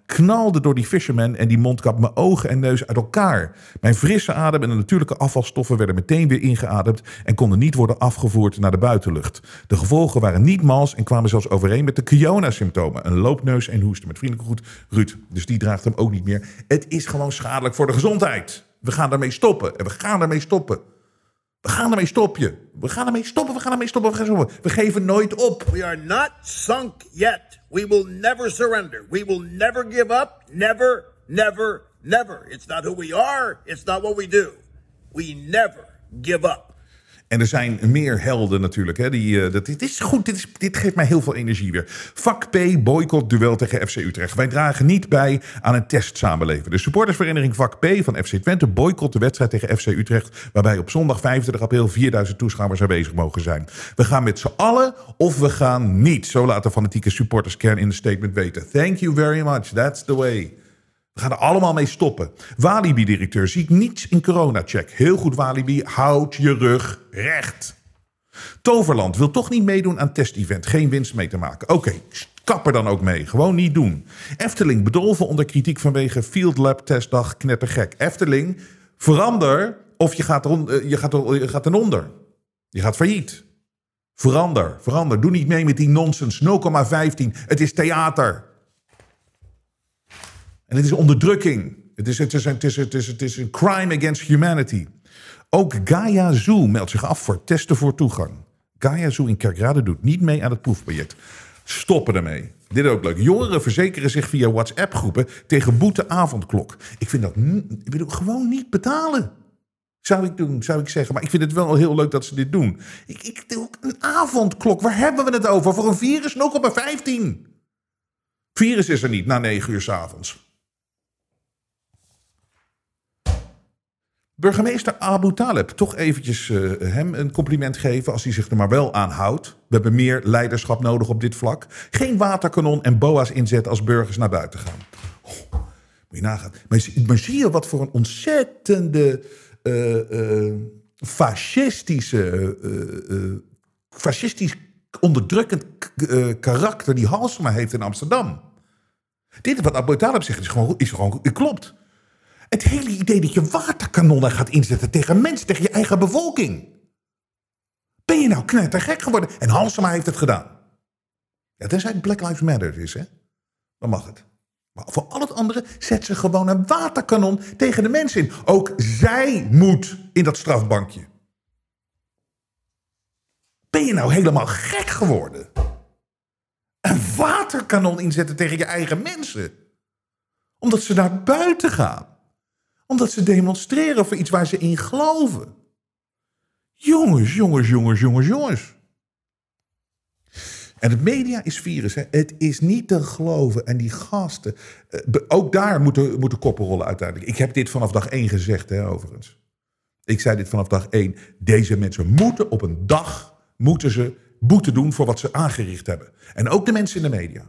knalde door die Fisherman en die mondkap mijn ogen en neus uit elkaar. Mijn frisse adem en de natuurlijke afvalstoffen werden meteen weer ingeademd en konden niet worden afgevoerd naar de buitenlucht. De gevolgen waren niet mals en kwamen zelfs overeen met de corona-symptomen. Een loopneus en hoesten. Met vriendelijke groet, Ruud. Dus die draagt hem ook niet meer. Het is gewoon schadelijk voor de gezondheid. We gaan daarmee stoppen. En we gaan daarmee stoppen. We gaan ermee stoppen. We gaan ermee stoppen, we gaan ermee stoppen, we gaan stoppen. We geven nooit op. We are not sunk yet. We will never surrender. We will never give up. Never, never, never. It's not who we are. It's not what we do. We never give up. En er zijn meer helden natuurlijk. Hè, die, uh, dat, dit is goed, dit, is, dit geeft mij heel veel energie weer. Vak P boycott duel tegen F C Utrecht. Wij dragen niet bij aan een testsamenleving. De supportersvereniging Vak P van F C Twente boycott de wedstrijd tegen F C Utrecht, waarbij op zondag vijfentwintig april vierduizend toeschouwers aanwezig mogen zijn. We gaan met z'n allen of we gaan niet. Zo laat de fanatieke supporterskern in een statement weten. Thank you very much, that's the way. We gaan er allemaal mee stoppen. Walibi-directeur ziet niets in corona-check. Heel goed, Walibi. Houd je rug recht. Toverland wil toch niet meedoen aan test-event. Geen winst mee te maken. Oké, okay, kap er dan ook mee. Gewoon niet doen. Efteling bedolven onder kritiek vanwege Field Lab testdag. Knettergek. Efteling, verander of je gaat, er, je gaat, er, je gaat ten onder. Je gaat failliet. Verander, verander. Doe niet mee met die nonsens. nul komma vijftien. Het is theater. En het is onderdrukking. Het is, het, is, het, is, het, is, het is een crime against humanity. Ook Gaia Zoo meldt zich af voor testen voor toegang. Gaia Zoo in Kerkrade doet niet mee aan het proefproject. Stoppen ermee. Dit is ook leuk. Jongeren verzekeren zich via WhatsApp-groepen tegen boete-avondklok. Ik vind dat ik bedoel, gewoon niet betalen. Zou ik doen, zou ik zeggen. Maar ik vind het wel heel leuk dat ze dit doen. Ik, ik, een avondklok, waar hebben we het over? Voor een virus nul komma vijftien. Virus is er niet na negen uur 's avonds. Burgemeester Abu Taleb, toch eventjes uh, hem een compliment geven als hij zich er maar wel aan houdt. We hebben meer leiderschap nodig op dit vlak. Geen waterkanon en boa's inzetten als burgers naar buiten gaan. Oh, moet je nagaan. Maar, maar zie je wat voor een ontzettende uh, uh, fascistische, uh, uh, fascistisch onderdrukkend uh, karakter die Halsema heeft in Amsterdam. Dit wat Abu Taleb zegt is gewoon, is gewoon het klopt. Het hele idee dat je waterkanonnen gaat inzetten tegen mensen, tegen je eigen bevolking. Ben je nou knettergek geworden? En Halsema heeft het gedaan. Ja, tenzij het Black Lives Matter is, hè? Dan mag het. Maar voor al het andere zet ze gewoon een waterkanon tegen de mensen in. Ook zij moet in dat strafbankje. Ben je nou helemaal gek geworden? Een waterkanon inzetten tegen je eigen mensen. Omdat ze naar buiten gaan. Omdat ze demonstreren voor iets waar ze in geloven. Jongens, jongens, jongens, jongens, jongens. En het media is virus. Hè? Het is niet te geloven. En die gasten, ook daar moeten, moeten koppen rollen uiteindelijk. Ik heb dit vanaf dag één gezegd, hè, overigens. Ik zei dit vanaf dag één. Deze mensen moeten op een dag moeten ze boete doen voor wat ze aangericht hebben. En ook de mensen in de media.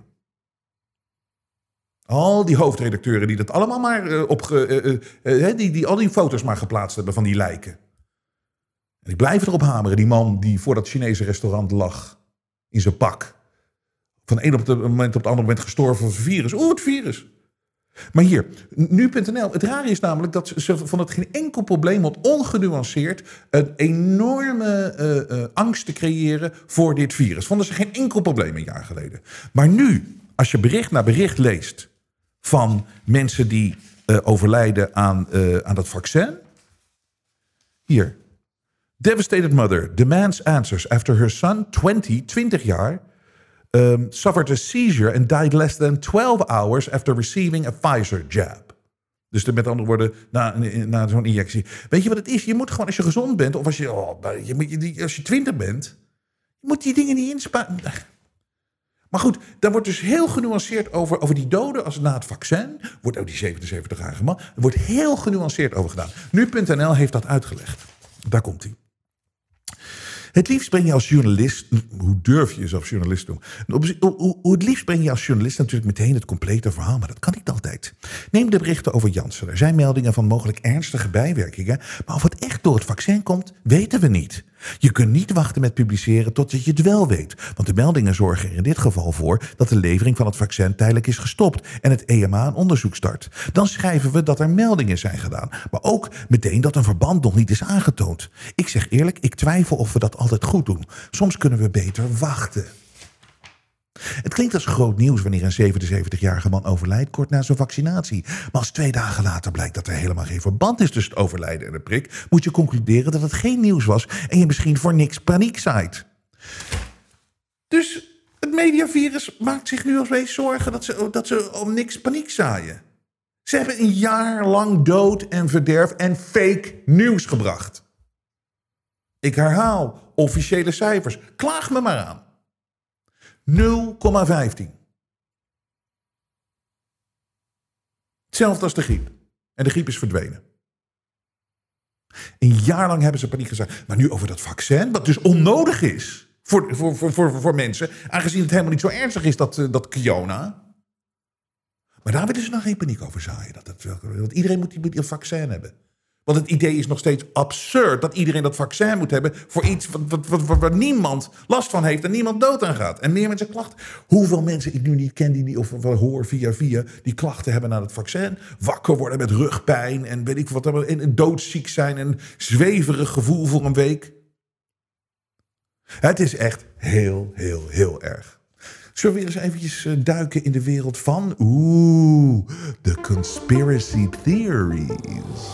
Al die hoofdredacteuren die dat allemaal maar uh, op uh, uh, uh, die, die al die foto's maar geplaatst hebben van die lijken. En ik blijf erop hameren. Die man die voor dat Chinese restaurant lag in zijn pak. Van een op het moment op het andere moment gestorven van het virus. Oeh, het virus. Maar hier, nu punt n l. Het rare is namelijk dat ze van het geen enkel probleem had ongenuanceerd een enorme uh, uh, angst te creëren voor dit virus. Vonden ze geen enkel probleem een jaar geleden. Maar nu, als je bericht na bericht leest van mensen die uh, overlijden aan, uh, aan dat vaccin. Hier. Devastated mother demands answers after her son, twintig, twintig jaar, um, suffered a seizure and died less than twelve hours after receiving a Pfizer jab. Dus met andere woorden, na, na zo'n injectie. Weet je wat het is? Je moet gewoon, als je gezond bent, of als je, oh, je, moet, als je twintig bent, je moet die dingen niet insparen. Maar goed, daar wordt dus heel genuanceerd over, over die doden als na het vaccin. Wordt ook die zevenenzeventig-jarige man. Er wordt heel genuanceerd over gedaan. Nu punt n l heeft dat uitgelegd. Daar komt hij. Het liefst breng je als journalist, hoe durf je jezelf journalist te doen? Het liefst breng je als journalist natuurlijk meteen het complete verhaal, maar dat kan niet altijd. Neem de berichten over Janssen. Er zijn meldingen van mogelijk ernstige bijwerkingen, maar of het echt door het vaccin komt, weten we niet. Je kunt niet wachten met publiceren totdat je het wel weet. Want de meldingen zorgen er in dit geval voor dat de levering van het vaccin tijdelijk is gestopt en het E M A een onderzoek start. Dan schrijven we dat er meldingen zijn gedaan. Maar ook meteen dat een verband nog niet is aangetoond. Ik zeg eerlijk, ik twijfel of we dat altijd goed doen. Soms kunnen we beter wachten. Het klinkt als groot nieuws wanneer een zevenenzeventigjarige man overlijdt kort na zijn vaccinatie. Maar als twee dagen later blijkt dat er helemaal geen verband is tussen het overlijden en de prik, moet je concluderen dat het geen nieuws was en je misschien voor niks paniek zaait. Dus het mediavirus maakt zich nu opeens zorgen dat ze, dat ze om niks paniek zaaien. Ze hebben een jaar lang dood en verderf en fake nieuws gebracht. Ik herhaal, officiële cijfers. Klaag me maar aan. nul komma vijftien. Hetzelfde als de griep. En de griep is verdwenen. Een jaar lang hebben ze paniek gezaaid. Maar nu over dat vaccin, wat dus onnodig is voor, voor, voor, voor, voor mensen, aangezien het helemaal niet zo ernstig is, dat, dat corona. Maar daar willen ze nog geen paniek over zaaien. Dat het, want iedereen moet die, die vaccin hebben. Want het idee is nog steeds absurd dat iedereen dat vaccin moet hebben voor iets wat, wat, wat, waar niemand last van heeft en niemand dood aan gaat. En meer mensen klachten. Hoeveel mensen ik nu niet ken die, of wel hoor via via, die klachten hebben na het vaccin. Wakker worden met rugpijn en weet ik wat, en doodziek zijn en zweverig gevoel voor een week. Het is echt heel, heel, heel erg. Zullen we eens eventjes duiken in de wereld van oeh, de conspiracy theories.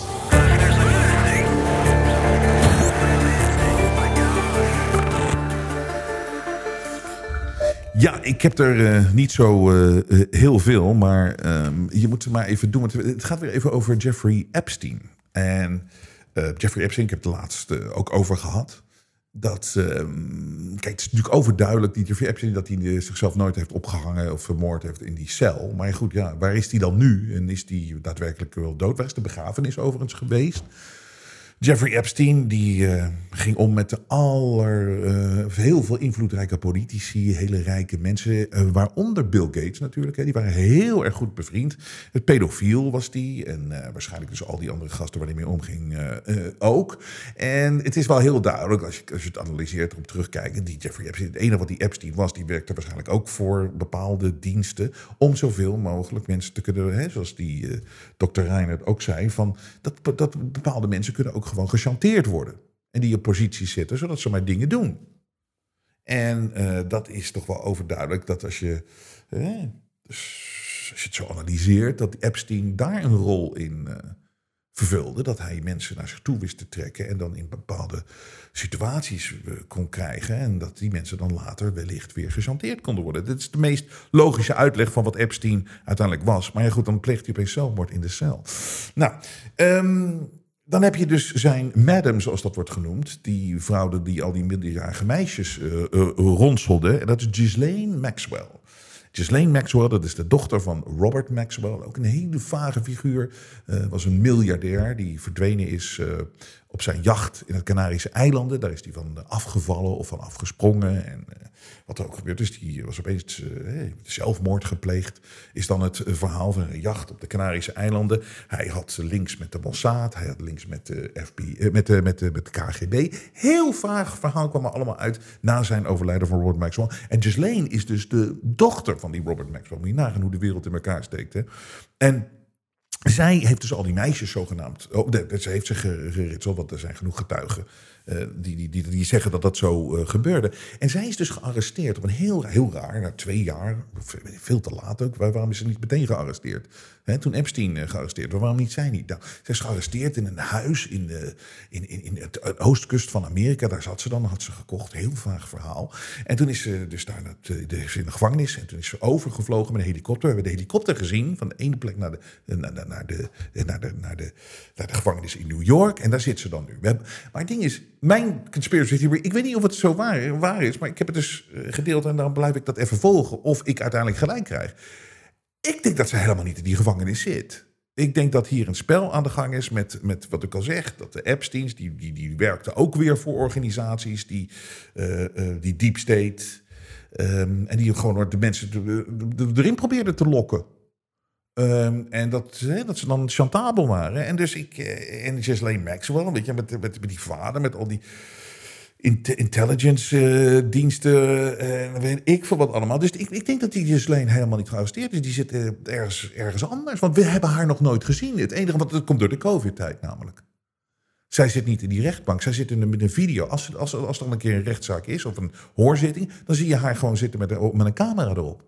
Ja, ik heb er uh, niet zo uh, heel veel, maar uh, je moet het maar even doen. Het gaat weer even over Jeffrey Epstein. En uh, Jeffrey Epstein, ik heb het laatst uh, ook over gehad. Dat, uh, kijk, het is natuurlijk overduidelijk, die Jeffrey Epstein, dat hij uh, zichzelf nooit heeft opgehangen of vermoord heeft in die cel. Maar goed, ja, waar is hij dan nu? En is hij daadwerkelijk wel dood? Waar is de begrafenis overigens geweest? Jeffrey Epstein die uh, ging om met de aller, uh, heel veel invloedrijke politici, hele rijke mensen, uh, waaronder Bill Gates natuurlijk. Hè, die waren heel erg goed bevriend. Het pedofiel was die en uh, waarschijnlijk dus al die andere gasten waar hij mee omging uh, uh, ook. En het is wel heel duidelijk, als je, als je het analyseert, erop terugkijken, die Jeffrey Epstein, het enige wat die Epstein was, die werkte waarschijnlijk ook voor bepaalde diensten om zoveel mogelijk mensen te kunnen, hè, zoals die uh, dokter Reinert ook zei, van dat, dat bepaalde mensen kunnen ook gewoon gechanteerd worden. En die op posities zitten, zodat ze maar dingen doen. En uh, dat is toch wel overduidelijk dat als je, eh, dus als je het zo analyseert, dat Epstein daar een rol in uh, vervulde. Dat hij mensen naar zich toe wist te trekken en dan in bepaalde situaties uh, kon krijgen. En dat die mensen dan later wellicht weer gechanteerd konden worden. Dat is de meest logische uitleg van wat Epstein uiteindelijk was. Maar ja goed, dan pleegt hij opeens zelfmoord in de cel. Nou, um, dan heb je dus zijn madam, zoals dat wordt genoemd. Die vrouw die al die minderjarige meisjes uh, uh, ronselde. En dat is Ghislaine Maxwell. Ghislaine Maxwell, dat is de dochter van Robert Maxwell. Ook een hele vage figuur. Uh, was een miljardair die verdwenen is uh, op zijn jacht in het Canarische eilanden. Daar is hij van afgevallen of van afgesprongen. En uh, wat er ook gebeurd is, die was opeens uh, zelfmoord gepleegd. Is dan het uh, verhaal van een jacht op de Canarische eilanden. Hij had links met de Mossad, hij had links met de, F B I, uh, met de, met de, met de K G B. Heel vaag verhaal kwam er allemaal uit na zijn overlijden van Robert Maxwell. En Ghislaine is dus de dochter van die Robert Maxwell. Moet je nagaan hoe de wereld in elkaar steekt. Hè? En zij heeft dus al die meisjes zogenaamd. Oh, ze heeft zich geritseld, want er zijn genoeg getuigen uh, die, die, die, die zeggen dat dat zo uh, gebeurde. En zij is dus gearresteerd op een heel, heel raar, na twee jaar, veel te laat ook. Waarom is ze niet meteen gearresteerd? He, toen Epstein uh, gearresteerd was, waarom niet zij niet? Nou, zij is gearresteerd in een huis in de, in, in, in het oostkust van Amerika. Daar zat ze dan, had ze gekocht, heel vaag verhaal. En toen is ze dus daar naar de, de, in de gevangenis. En toen is ze overgevlogen met een helikopter. We hebben de helikopter gezien, van de ene plek naar de, naar de, naar de, naar de, naar de, naar de gevangenis in New York. En daar zit ze dan nu. We hebben, maar het ding is, mijn conspiracy theory, ik weet niet of het zo waar, waar is, maar ik heb het dus gedeeld en dan blijf ik dat even volgen of ik uiteindelijk gelijk krijg. Ik denk dat ze helemaal niet in die gevangenis zit. Ik denk dat hier een spel aan de gang is met, met wat ik al zeg. Dat de Epsteins, die, die, die werkten ook weer voor organisaties die, uh, uh, die deep state. Um, en die gewoon de mensen erin probeerden te lokken. Um, en dat, hè, dat ze dan chantabel waren. En dus ik, en Ghislaine Maxwell, weet je, met, met, met die vader, met al die. intelligence uh, diensten en uh, weet ik veel wat allemaal. Dus ik, ik denk dat die Ghislaine helemaal niet gearresteerd is. Die zit uh, ergens, ergens anders. Want we hebben haar nog nooit gezien. Het enige, want het komt door de COVID-tijd namelijk. Zij zit niet in die rechtbank. Zij zit in een, met een video. Als, als, als er dan een keer een rechtszaak is of een hoorzitting, dan zie je haar gewoon zitten met een, met een camera erop.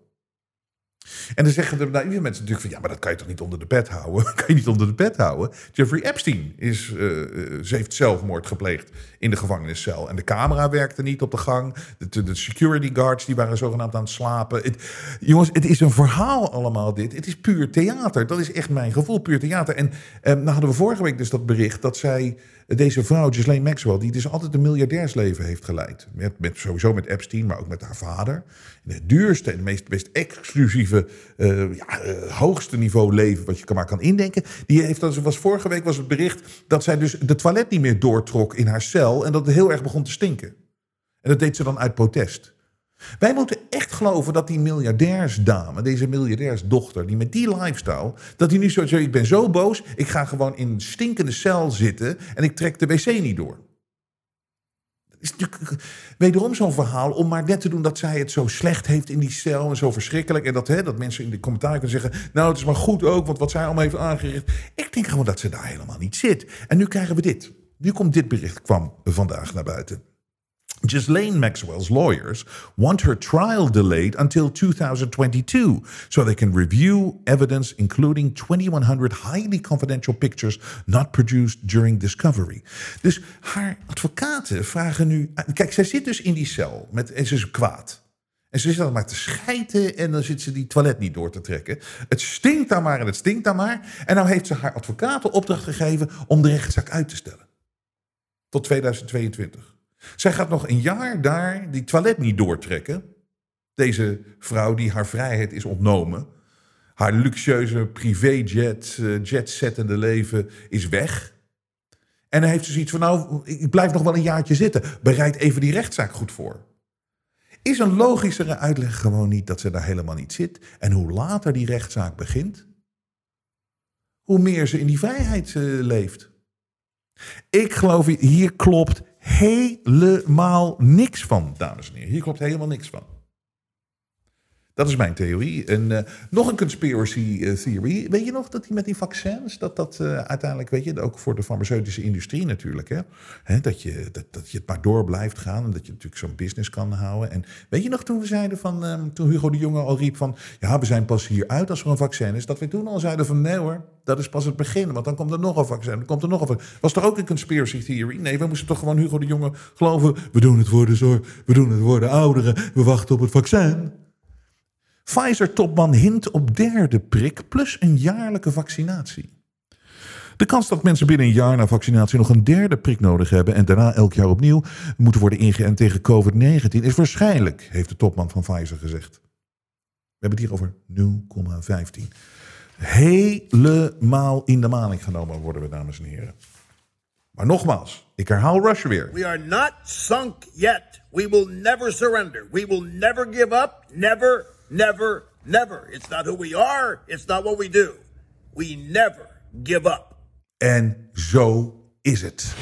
En dan zeggen de naïeve mensen natuurlijk van... ja, maar dat kan je toch niet onder de pet houden? kan je niet onder de pet houden? Jeffrey Epstein is, uh, ze heeft zelfmoord gepleegd in de gevangeniscel. En de camera werkte niet op de gang. De, de security guards die waren zogenaamd aan het slapen. Het, jongens, het is een verhaal allemaal dit. Het is puur theater. Dat is echt mijn gevoel, puur theater. En uh, nou hadden we vorige week dus dat bericht dat zij... Deze vrouw, Ghislaine Maxwell, die dus altijd een miljardairsleven heeft geleid. Met, met, sowieso met Epstein, maar ook met haar vader. In het duurste en meest, meest exclusieve, uh, ja, uh, hoogste niveau leven wat je maar kan indenken. Die heeft, dat was vorige week was het bericht dat zij dus de toilet niet meer doortrok in haar cel. En dat het heel erg begon te stinken. En dat deed ze dan uit protest. Wij moeten echt geloven dat die miljardairsdame, deze miljardairsdochter, die met die lifestyle, dat die nu zo zegt, ik ben zo boos, ik ga gewoon in een stinkende cel zitten en ik trek de wc niet door. Dat is natuurlijk wederom zo'n verhaal om maar net te doen dat zij het zo slecht heeft in die cel en zo verschrikkelijk. En dat, hè, dat mensen in de commentaar kunnen zeggen, nou het is maar goed ook, want wat zij allemaal heeft aangericht. Ik denk gewoon dat ze daar helemaal niet zit. En nu krijgen we dit. Nu komt dit bericht, kwam vandaag naar buiten. Ghislaine Maxwell's lawyers want her trial delayed until two thousand twenty-two so they can review evidence including twenty-one hundred highly confidential pictures not produced during discovery. Dus haar advocaten vragen nu... Kijk, zij zit dus in die cel met, en ze is kwaad. En ze zit dan maar te schijten en dan zit ze die toilet niet door te trekken. Het stinkt daar maar en het stinkt daar maar. En nou heeft ze haar advocaten opdracht gegeven om de rechtszaak uit te stellen. Tot tweeduizend tweeëntwintig. Zij gaat nog een jaar daar die toilet niet doortrekken. Deze vrouw die haar vrijheid is ontnomen. Haar luxueuze privéjet, uh, jetzettende leven is weg. En dan heeft ze zoiets van, nou, ik blijf nog wel een jaartje zitten. Bereid even die rechtszaak goed voor. Is een logischere uitleg gewoon niet dat ze daar helemaal niet zit. En hoe later die rechtszaak begint, hoe meer ze in die vrijheid uh, leeft. Ik geloof, hier klopt helemaal niks van, dames en heren. Hier klopt helemaal niks van. Dat is mijn theorie. En uh, nog een conspiracy uh, theory. Weet je nog dat die met die vaccins, dat dat uh, uiteindelijk, weet je, ook voor de farmaceutische industrie natuurlijk, hè, hè, dat, je, dat, dat je het maar door blijft gaan en dat je natuurlijk zo'n business kan houden. En weet je nog toen we zeiden van, um, toen Hugo de Jonge al riep van, ja, we zijn pas hier uit als er een vaccin is, dat we toen al zeiden van, nee hoor, dat is pas het begin, want dan komt er nog een vaccin, dan komt er nog een vaccin. Was er ook een conspiracy theory? Nee, we moesten toch gewoon Hugo de Jonge geloven, we doen het voor de zorg, we doen het voor de ouderen, we wachten op het vaccin. Pfizer-topman hint op derde prik plus een jaarlijke vaccinatie. De kans dat mensen binnen een jaar na vaccinatie nog een derde prik nodig hebben en daarna elk jaar opnieuw moeten worden ingeënt tegen covid negentien is waarschijnlijk, heeft de topman van Pfizer gezegd. We hebben het hier over nul komma vijftien. Helemaal in de maling genomen worden we, dames en heren. Maar nogmaals, ik herhaal Russia weer. We are not sunk yet. We will never surrender. We will never give up. Never, never, never. It's not who we are. It's not what we do. We never give up. En zo is het.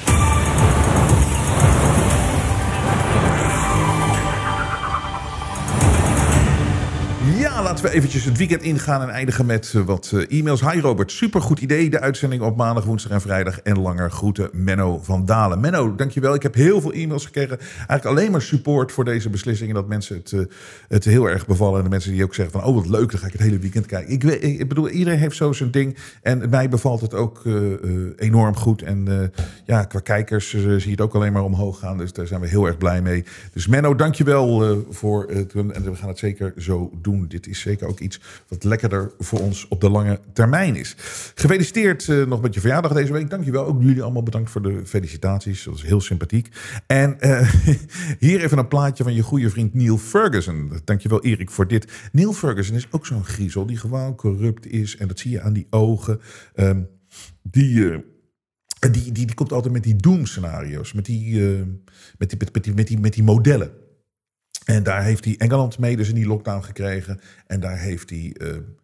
Ja, laten we eventjes het weekend ingaan en eindigen met uh, wat uh, e-mails. Hi Robert, supergoed idee. De uitzending op maandag, woensdag en vrijdag. En langer groeten Menno van Dalen. Menno, dankjewel. Ik heb heel veel e-mails gekregen. Eigenlijk alleen maar support voor deze beslissingen. Dat mensen het, uh, het heel erg bevallen. En de mensen die ook zeggen van, oh wat leuk, dan ga ik het hele weekend kijken. Ik, weet, ik bedoel, iedereen heeft zo zijn ding. En mij bevalt het ook uh, uh, enorm goed. En uh, ja, qua kijkers uh, zie je het ook alleen maar omhoog gaan. Dus daar zijn we heel erg blij mee. Dus Menno, dankjewel uh, voor het. En we gaan het zeker zo doen. Dit is zeker ook iets wat lekkerder voor ons op de lange termijn is. Gefeliciteerd uh, nog met je verjaardag deze week. Dankjewel. Ook jullie allemaal bedankt voor de felicitaties. Dat is heel sympathiek. En uh, hier even een plaatje van je goede vriend Neil Ferguson. Dankjewel Erik voor dit. Neil Ferguson is ook zo'n griezel die gewoon corrupt is. En dat zie je aan die ogen. Um, die... Uh, die, die, die komt altijd met die doemscenario's. Met die, uh, met, die, met, die, met, die, met die modellen. En daar heeft hij Engeland mee dus in die lockdown gekregen. En daar heeft hij uh,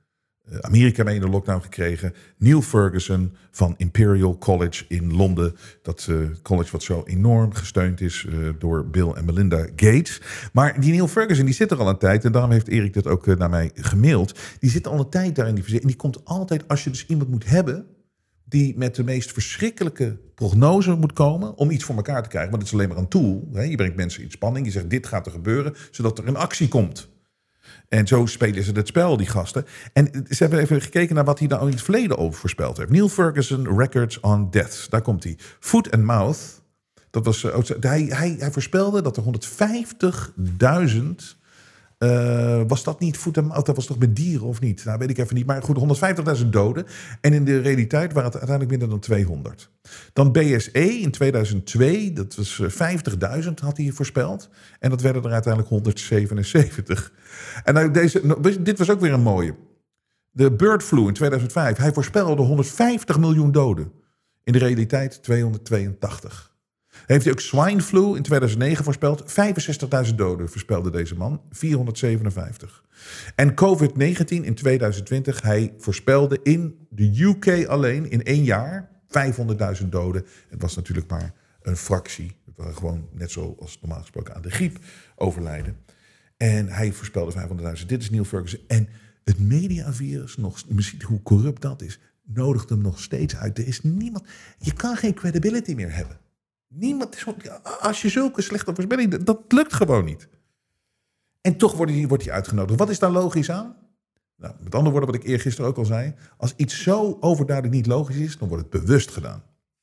uh, Amerika mee in de lockdown gekregen. Neil Ferguson van Imperial College in Londen. Dat uh, college wat zo enorm gesteund is uh, door Bill en Melinda Gates. Maar die Neil Ferguson die zit er al een tijd. En daarom heeft Erik dit ook uh, naar mij gemaild. Die zit al een tijd daar in die verzekering. En die komt altijd, als je dus iemand moet hebben die met de meest verschrikkelijke prognose moet komen om iets voor elkaar te krijgen. Want het is alleen maar een tool. Hè? Je brengt mensen in spanning. Je zegt, dit gaat er gebeuren, zodat er een actie komt. En zo spelen ze het spel, die gasten. En ze hebben even gekeken naar wat hij nou in het verleden over voorspeld heeft. Neil Ferguson, Records on Death. Daar komt hij. Foot and Mouth. Dat was, uh, hij, hij, hij voorspelde dat er honderdvijftigduizend... Uh, was dat niet voet en mouth? Dat was toch met dieren of niet? Nou, weet ik even niet. Maar goed, honderdvijftigduizend doden. En in de realiteit waren het uiteindelijk minder dan tweehonderd. Dan B S E in tweeduizend twee. Dat was vijftigduizend had hij voorspeld. En dat werden er uiteindelijk honderdzevenenzeventig. En nou, deze, dit was ook weer een mooie. De bird flu in tweeduizend vijf. Hij voorspelde honderdvijftig miljoen doden. In de realiteit tweehonderdtweeëntachtig. Heeft hij ook swine flu in tweeduizend negen voorspeld. vijfenzestigduizend doden voorspelde deze man. vierhonderdzevenenvijftig. En covid negentien in tweeduizend twintig. Hij voorspelde in de U K alleen in één jaar vijfhonderdduizend doden. Het was natuurlijk maar een fractie. Het waren gewoon net zoals normaal gesproken aan de griep overlijden. En hij voorspelde vijfhonderdduizend. Dit is Neil Ferguson. En het mediavirus, nog, misschien hoe corrupt dat is, nodigt hem nog steeds uit. Er is niemand. Je kan geen credibility meer hebben. Niemand, als je zulke slechte voorspellingen, dat lukt gewoon niet. En toch wordt hij, wordt hij uitgenodigd. Wat is daar logisch aan? Nou, met andere woorden, wat ik eergisteren ook al zei. Als iets zo overduidelijk niet logisch is, dan wordt het bewust gedaan.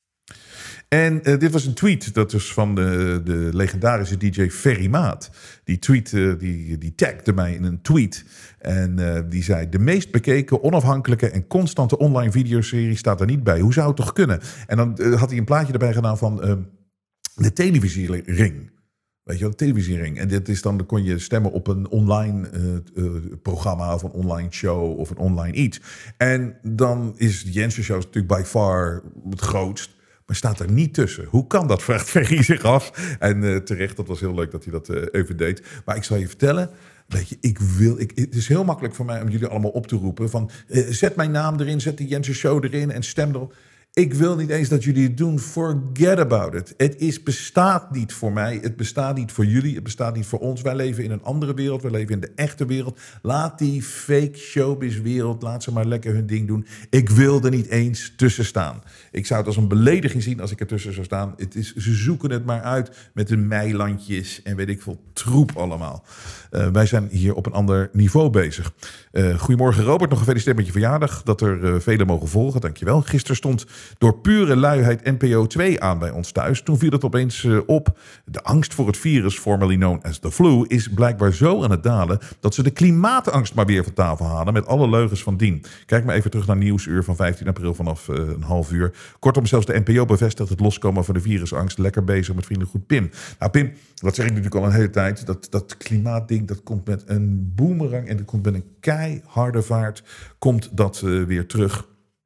En uh, dit was een tweet, dat is van de, de legendarische D J Ferry Maat. Die tweet, uh, die, die tagde mij in een tweet. En uh, die zei, de meest bekeken, onafhankelijke en constante online videoserie staat er niet bij. Hoe zou het toch kunnen? En dan uh, had hij een plaatje erbij gedaan van uh, de televisiering. Weet je wel, de televisiering. En dit is dan, dan kon je stemmen op een online uh, uh, programma of een online show of een online iets. En dan is de Jensen Show natuurlijk by far het grootst. Maar staat er niet tussen. Hoe kan dat, vraagt Ferry zich af. En uh, terecht, dat was heel leuk dat hij dat uh, even deed. Maar ik zal je vertellen, weet je, ik wil, ik, het is heel makkelijk voor mij om jullie allemaal op te roepen. Van, uh, zet mijn naam erin, zet de Jensen Show erin en stem erop. Ik wil niet eens dat jullie het doen. Forget about it. Het is, bestaat niet voor mij. Het bestaat niet voor jullie. Het bestaat niet voor ons. Wij leven in een andere wereld. Wij leven in de echte wereld. Laat die fake showbiz wereld, laat ze maar lekker hun ding doen. Ik wil er niet eens tussen staan. Ik zou het als een belediging zien als ik er tussen zou staan. Het is, ze zoeken het maar uit met de meilandjes en weet ik veel troep allemaal. Uh, wij zijn hier op een ander niveau bezig. Uh, goedemorgen Robert, nog gefeliciteerd met je verjaardag. Dat er uh, velen mogen volgen, dankjewel. Gisteren stond door pure luiheid N P O twee aan bij ons thuis. Toen viel het opeens uh, op. De angst voor het virus, formerly known as the flu, is blijkbaar zo aan het dalen dat ze de klimaatangst maar weer van tafel halen met alle leugens van dien. Kijk maar even terug naar Nieuwsuur van vijftien april vanaf uh, een half uur. Kortom, zelfs de N P O bevestigt het loskomen van de virusangst. Lekker bezig met vriendelijk goed Pim. Nou Pim, dat zeg ik natuurlijk al een hele tijd. Dat, dat klimaatding, dat komt met een boemerang en dat komt met een keiharde vaart. Komt dat uh, weer terug.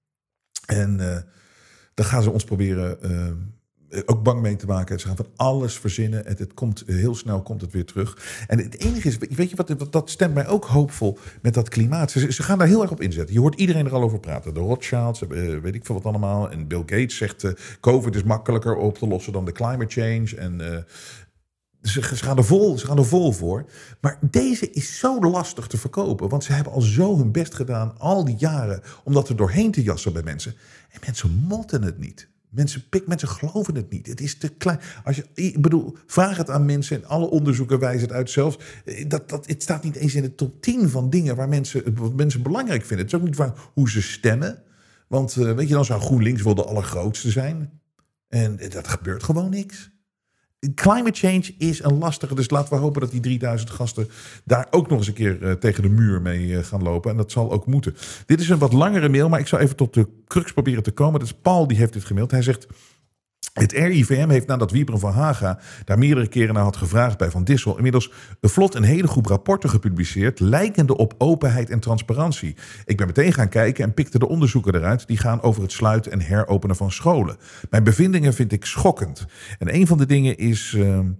En uh, dan gaan ze ons proberen uh, ook bang mee te maken. Ze gaan van alles verzinnen. Het, het komt, heel snel komt het weer terug. En het enige is, weet je wat, wat dat stemt mij ook hoopvol met dat klimaat. Ze, ze gaan daar heel erg op inzetten. Je hoort iedereen er al over praten. De Rothschilds, uh, weet ik veel wat allemaal. En Bill Gates zegt, uh, COVID is makkelijker op te lossen dan de climate change. En uh, Ze, ze, gaan er vol, ze gaan er vol voor. Maar deze is zo lastig te verkopen. Want ze hebben al zo hun best gedaan al die jaren om dat er doorheen te jassen bij mensen. En mensen motten het niet. Mensen, pik, mensen geloven het niet. Het is te klein. Als je, ik bedoel, vraag het aan mensen. En alle onderzoeken wijzen het uit zelfs. Dat, dat, het staat niet eens in de top tien van dingen waar mensen, wat mensen belangrijk vinden. Het is ook niet waar hoe ze stemmen. Want uh, weet je, dan zou GroenLinks wel de allergrootste zijn. En dat gebeurt gewoon niks. Climate change is een lastige, dus laten we hopen dat die drieduizend gasten daar ook nog eens een keer uh, tegen de muur mee uh, gaan lopen. En dat zal ook moeten. Dit is een wat langere mail, maar ik zal even tot de crux proberen te komen. Dat is Paul, die heeft dit gemaild. Hij zegt, het R I V M heeft nadat Wiebren van Haga daar meerdere keren naar had gevraagd bij Van Dissel, inmiddels vlot een hele groep rapporten gepubliceerd, lijkende op openheid en transparantie. Ik ben meteen gaan kijken en pikte de onderzoeken eruit die gaan over het sluiten en heropenen van scholen. Mijn bevindingen vind ik schokkend. En een van de dingen is uh,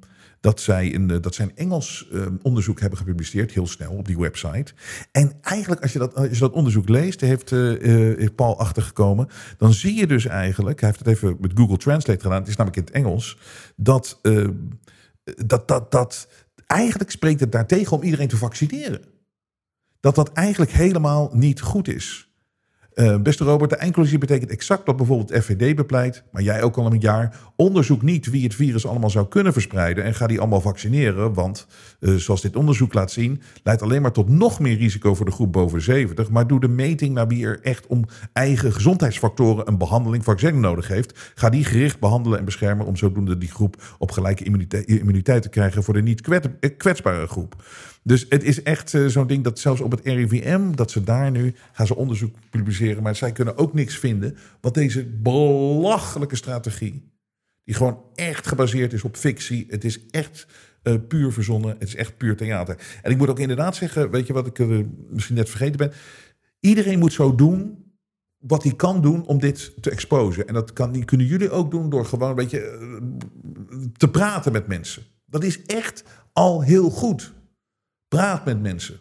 dat zij een, dat zij een Engels uh, onderzoek hebben gepubliceerd, heel snel op die website. En eigenlijk, als je dat, als je dat onderzoek leest, heeft uh, uh, Paul achtergekomen, dan zie je dus eigenlijk, hij heeft het even met Google Translate gedaan, het is namelijk in het Engels, dat, uh, dat, dat, dat eigenlijk spreekt het daartegen om iedereen te vaccineren. Dat dat eigenlijk helemaal niet goed is. Uh, beste Robert, de inclusie betekent exact wat bijvoorbeeld de F V D bepleit, maar jij ook al een jaar. Onderzoek niet wie het virus allemaal zou kunnen verspreiden en ga die allemaal vaccineren, want uh, zoals dit onderzoek laat zien, leidt alleen maar tot nog meer risico voor de groep boven zeventig. Maar doe de meting naar wie er echt om eigen gezondheidsfactoren een behandeling, vaccin nodig heeft. Ga die gericht behandelen en beschermen om zodoende die groep op gelijke immuniteit, immuniteit te krijgen voor de niet kwet, kwetsbare groep. Dus het is echt uh, zo'n ding dat zelfs op het R I V M, dat ze daar nu gaan ze onderzoek publiceren, maar zij kunnen ook niks vinden. Want deze belachelijke strategie, die gewoon echt gebaseerd is op fictie, het is echt uh, puur verzonnen, het is echt puur theater. En ik moet ook inderdaad zeggen, weet je wat ik uh, misschien net vergeten ben, iedereen moet zo doen wat hij kan doen om dit te exposen. En dat kan, die kunnen jullie ook doen door gewoon een beetje uh, te praten met mensen. Dat is echt al heel goed. Praat met mensen.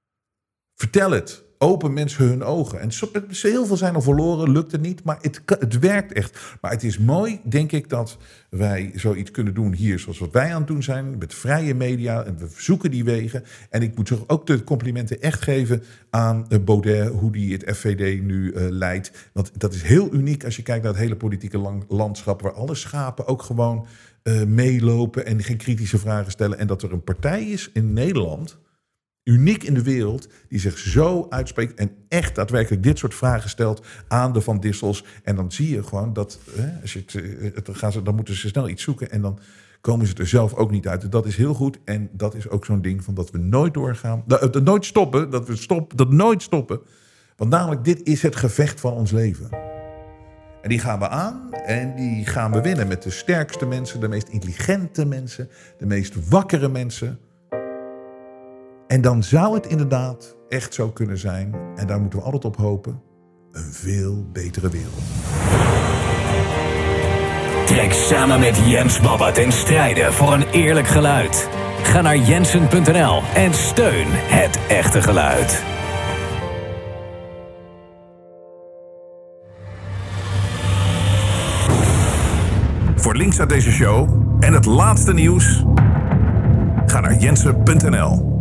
Vertel het. Open mensen hun ogen. En heel veel zijn al verloren, lukt het niet, maar het, het werkt echt. Maar het is mooi, denk ik, dat wij zoiets kunnen doen hier zoals wat wij aan het doen zijn, met vrije media, en we zoeken die wegen. En ik moet ook de complimenten echt geven aan Baudet, hoe die het F V D nu uh, leidt. Want dat is heel uniek als je kijkt naar het hele politieke lang, landschap, waar alle schapen ook gewoon uh, meelopen en geen kritische vragen stellen. En dat er een partij is in Nederland, uniek in de wereld, die zich zo uitspreekt en echt daadwerkelijk dit soort vragen stelt aan de Van Dissels. En dan zie je gewoon dat, hè, als je het, dan, gaan ze, dan moeten ze snel iets zoeken en dan komen ze er zelf ook niet uit. Dat is heel goed en dat is ook zo'n ding van dat we nooit doorgaan, dat we nooit stoppen, dat we stop, dat nooit stoppen. Want namelijk, dit is het gevecht van ons leven. En die gaan we aan en die gaan we winnen met de sterkste mensen, de meest intelligente mensen, de meest wakkere mensen. En dan zou het inderdaad echt zo kunnen zijn, en daar moeten we altijd op hopen, een veel betere wereld. Trek samen met Jens Babba ten strijde voor een eerlijk geluid. Ga naar jensen punt n l en steun het echte geluid. Voor links uit deze show en het laatste nieuws, ga naar jensen punt n l.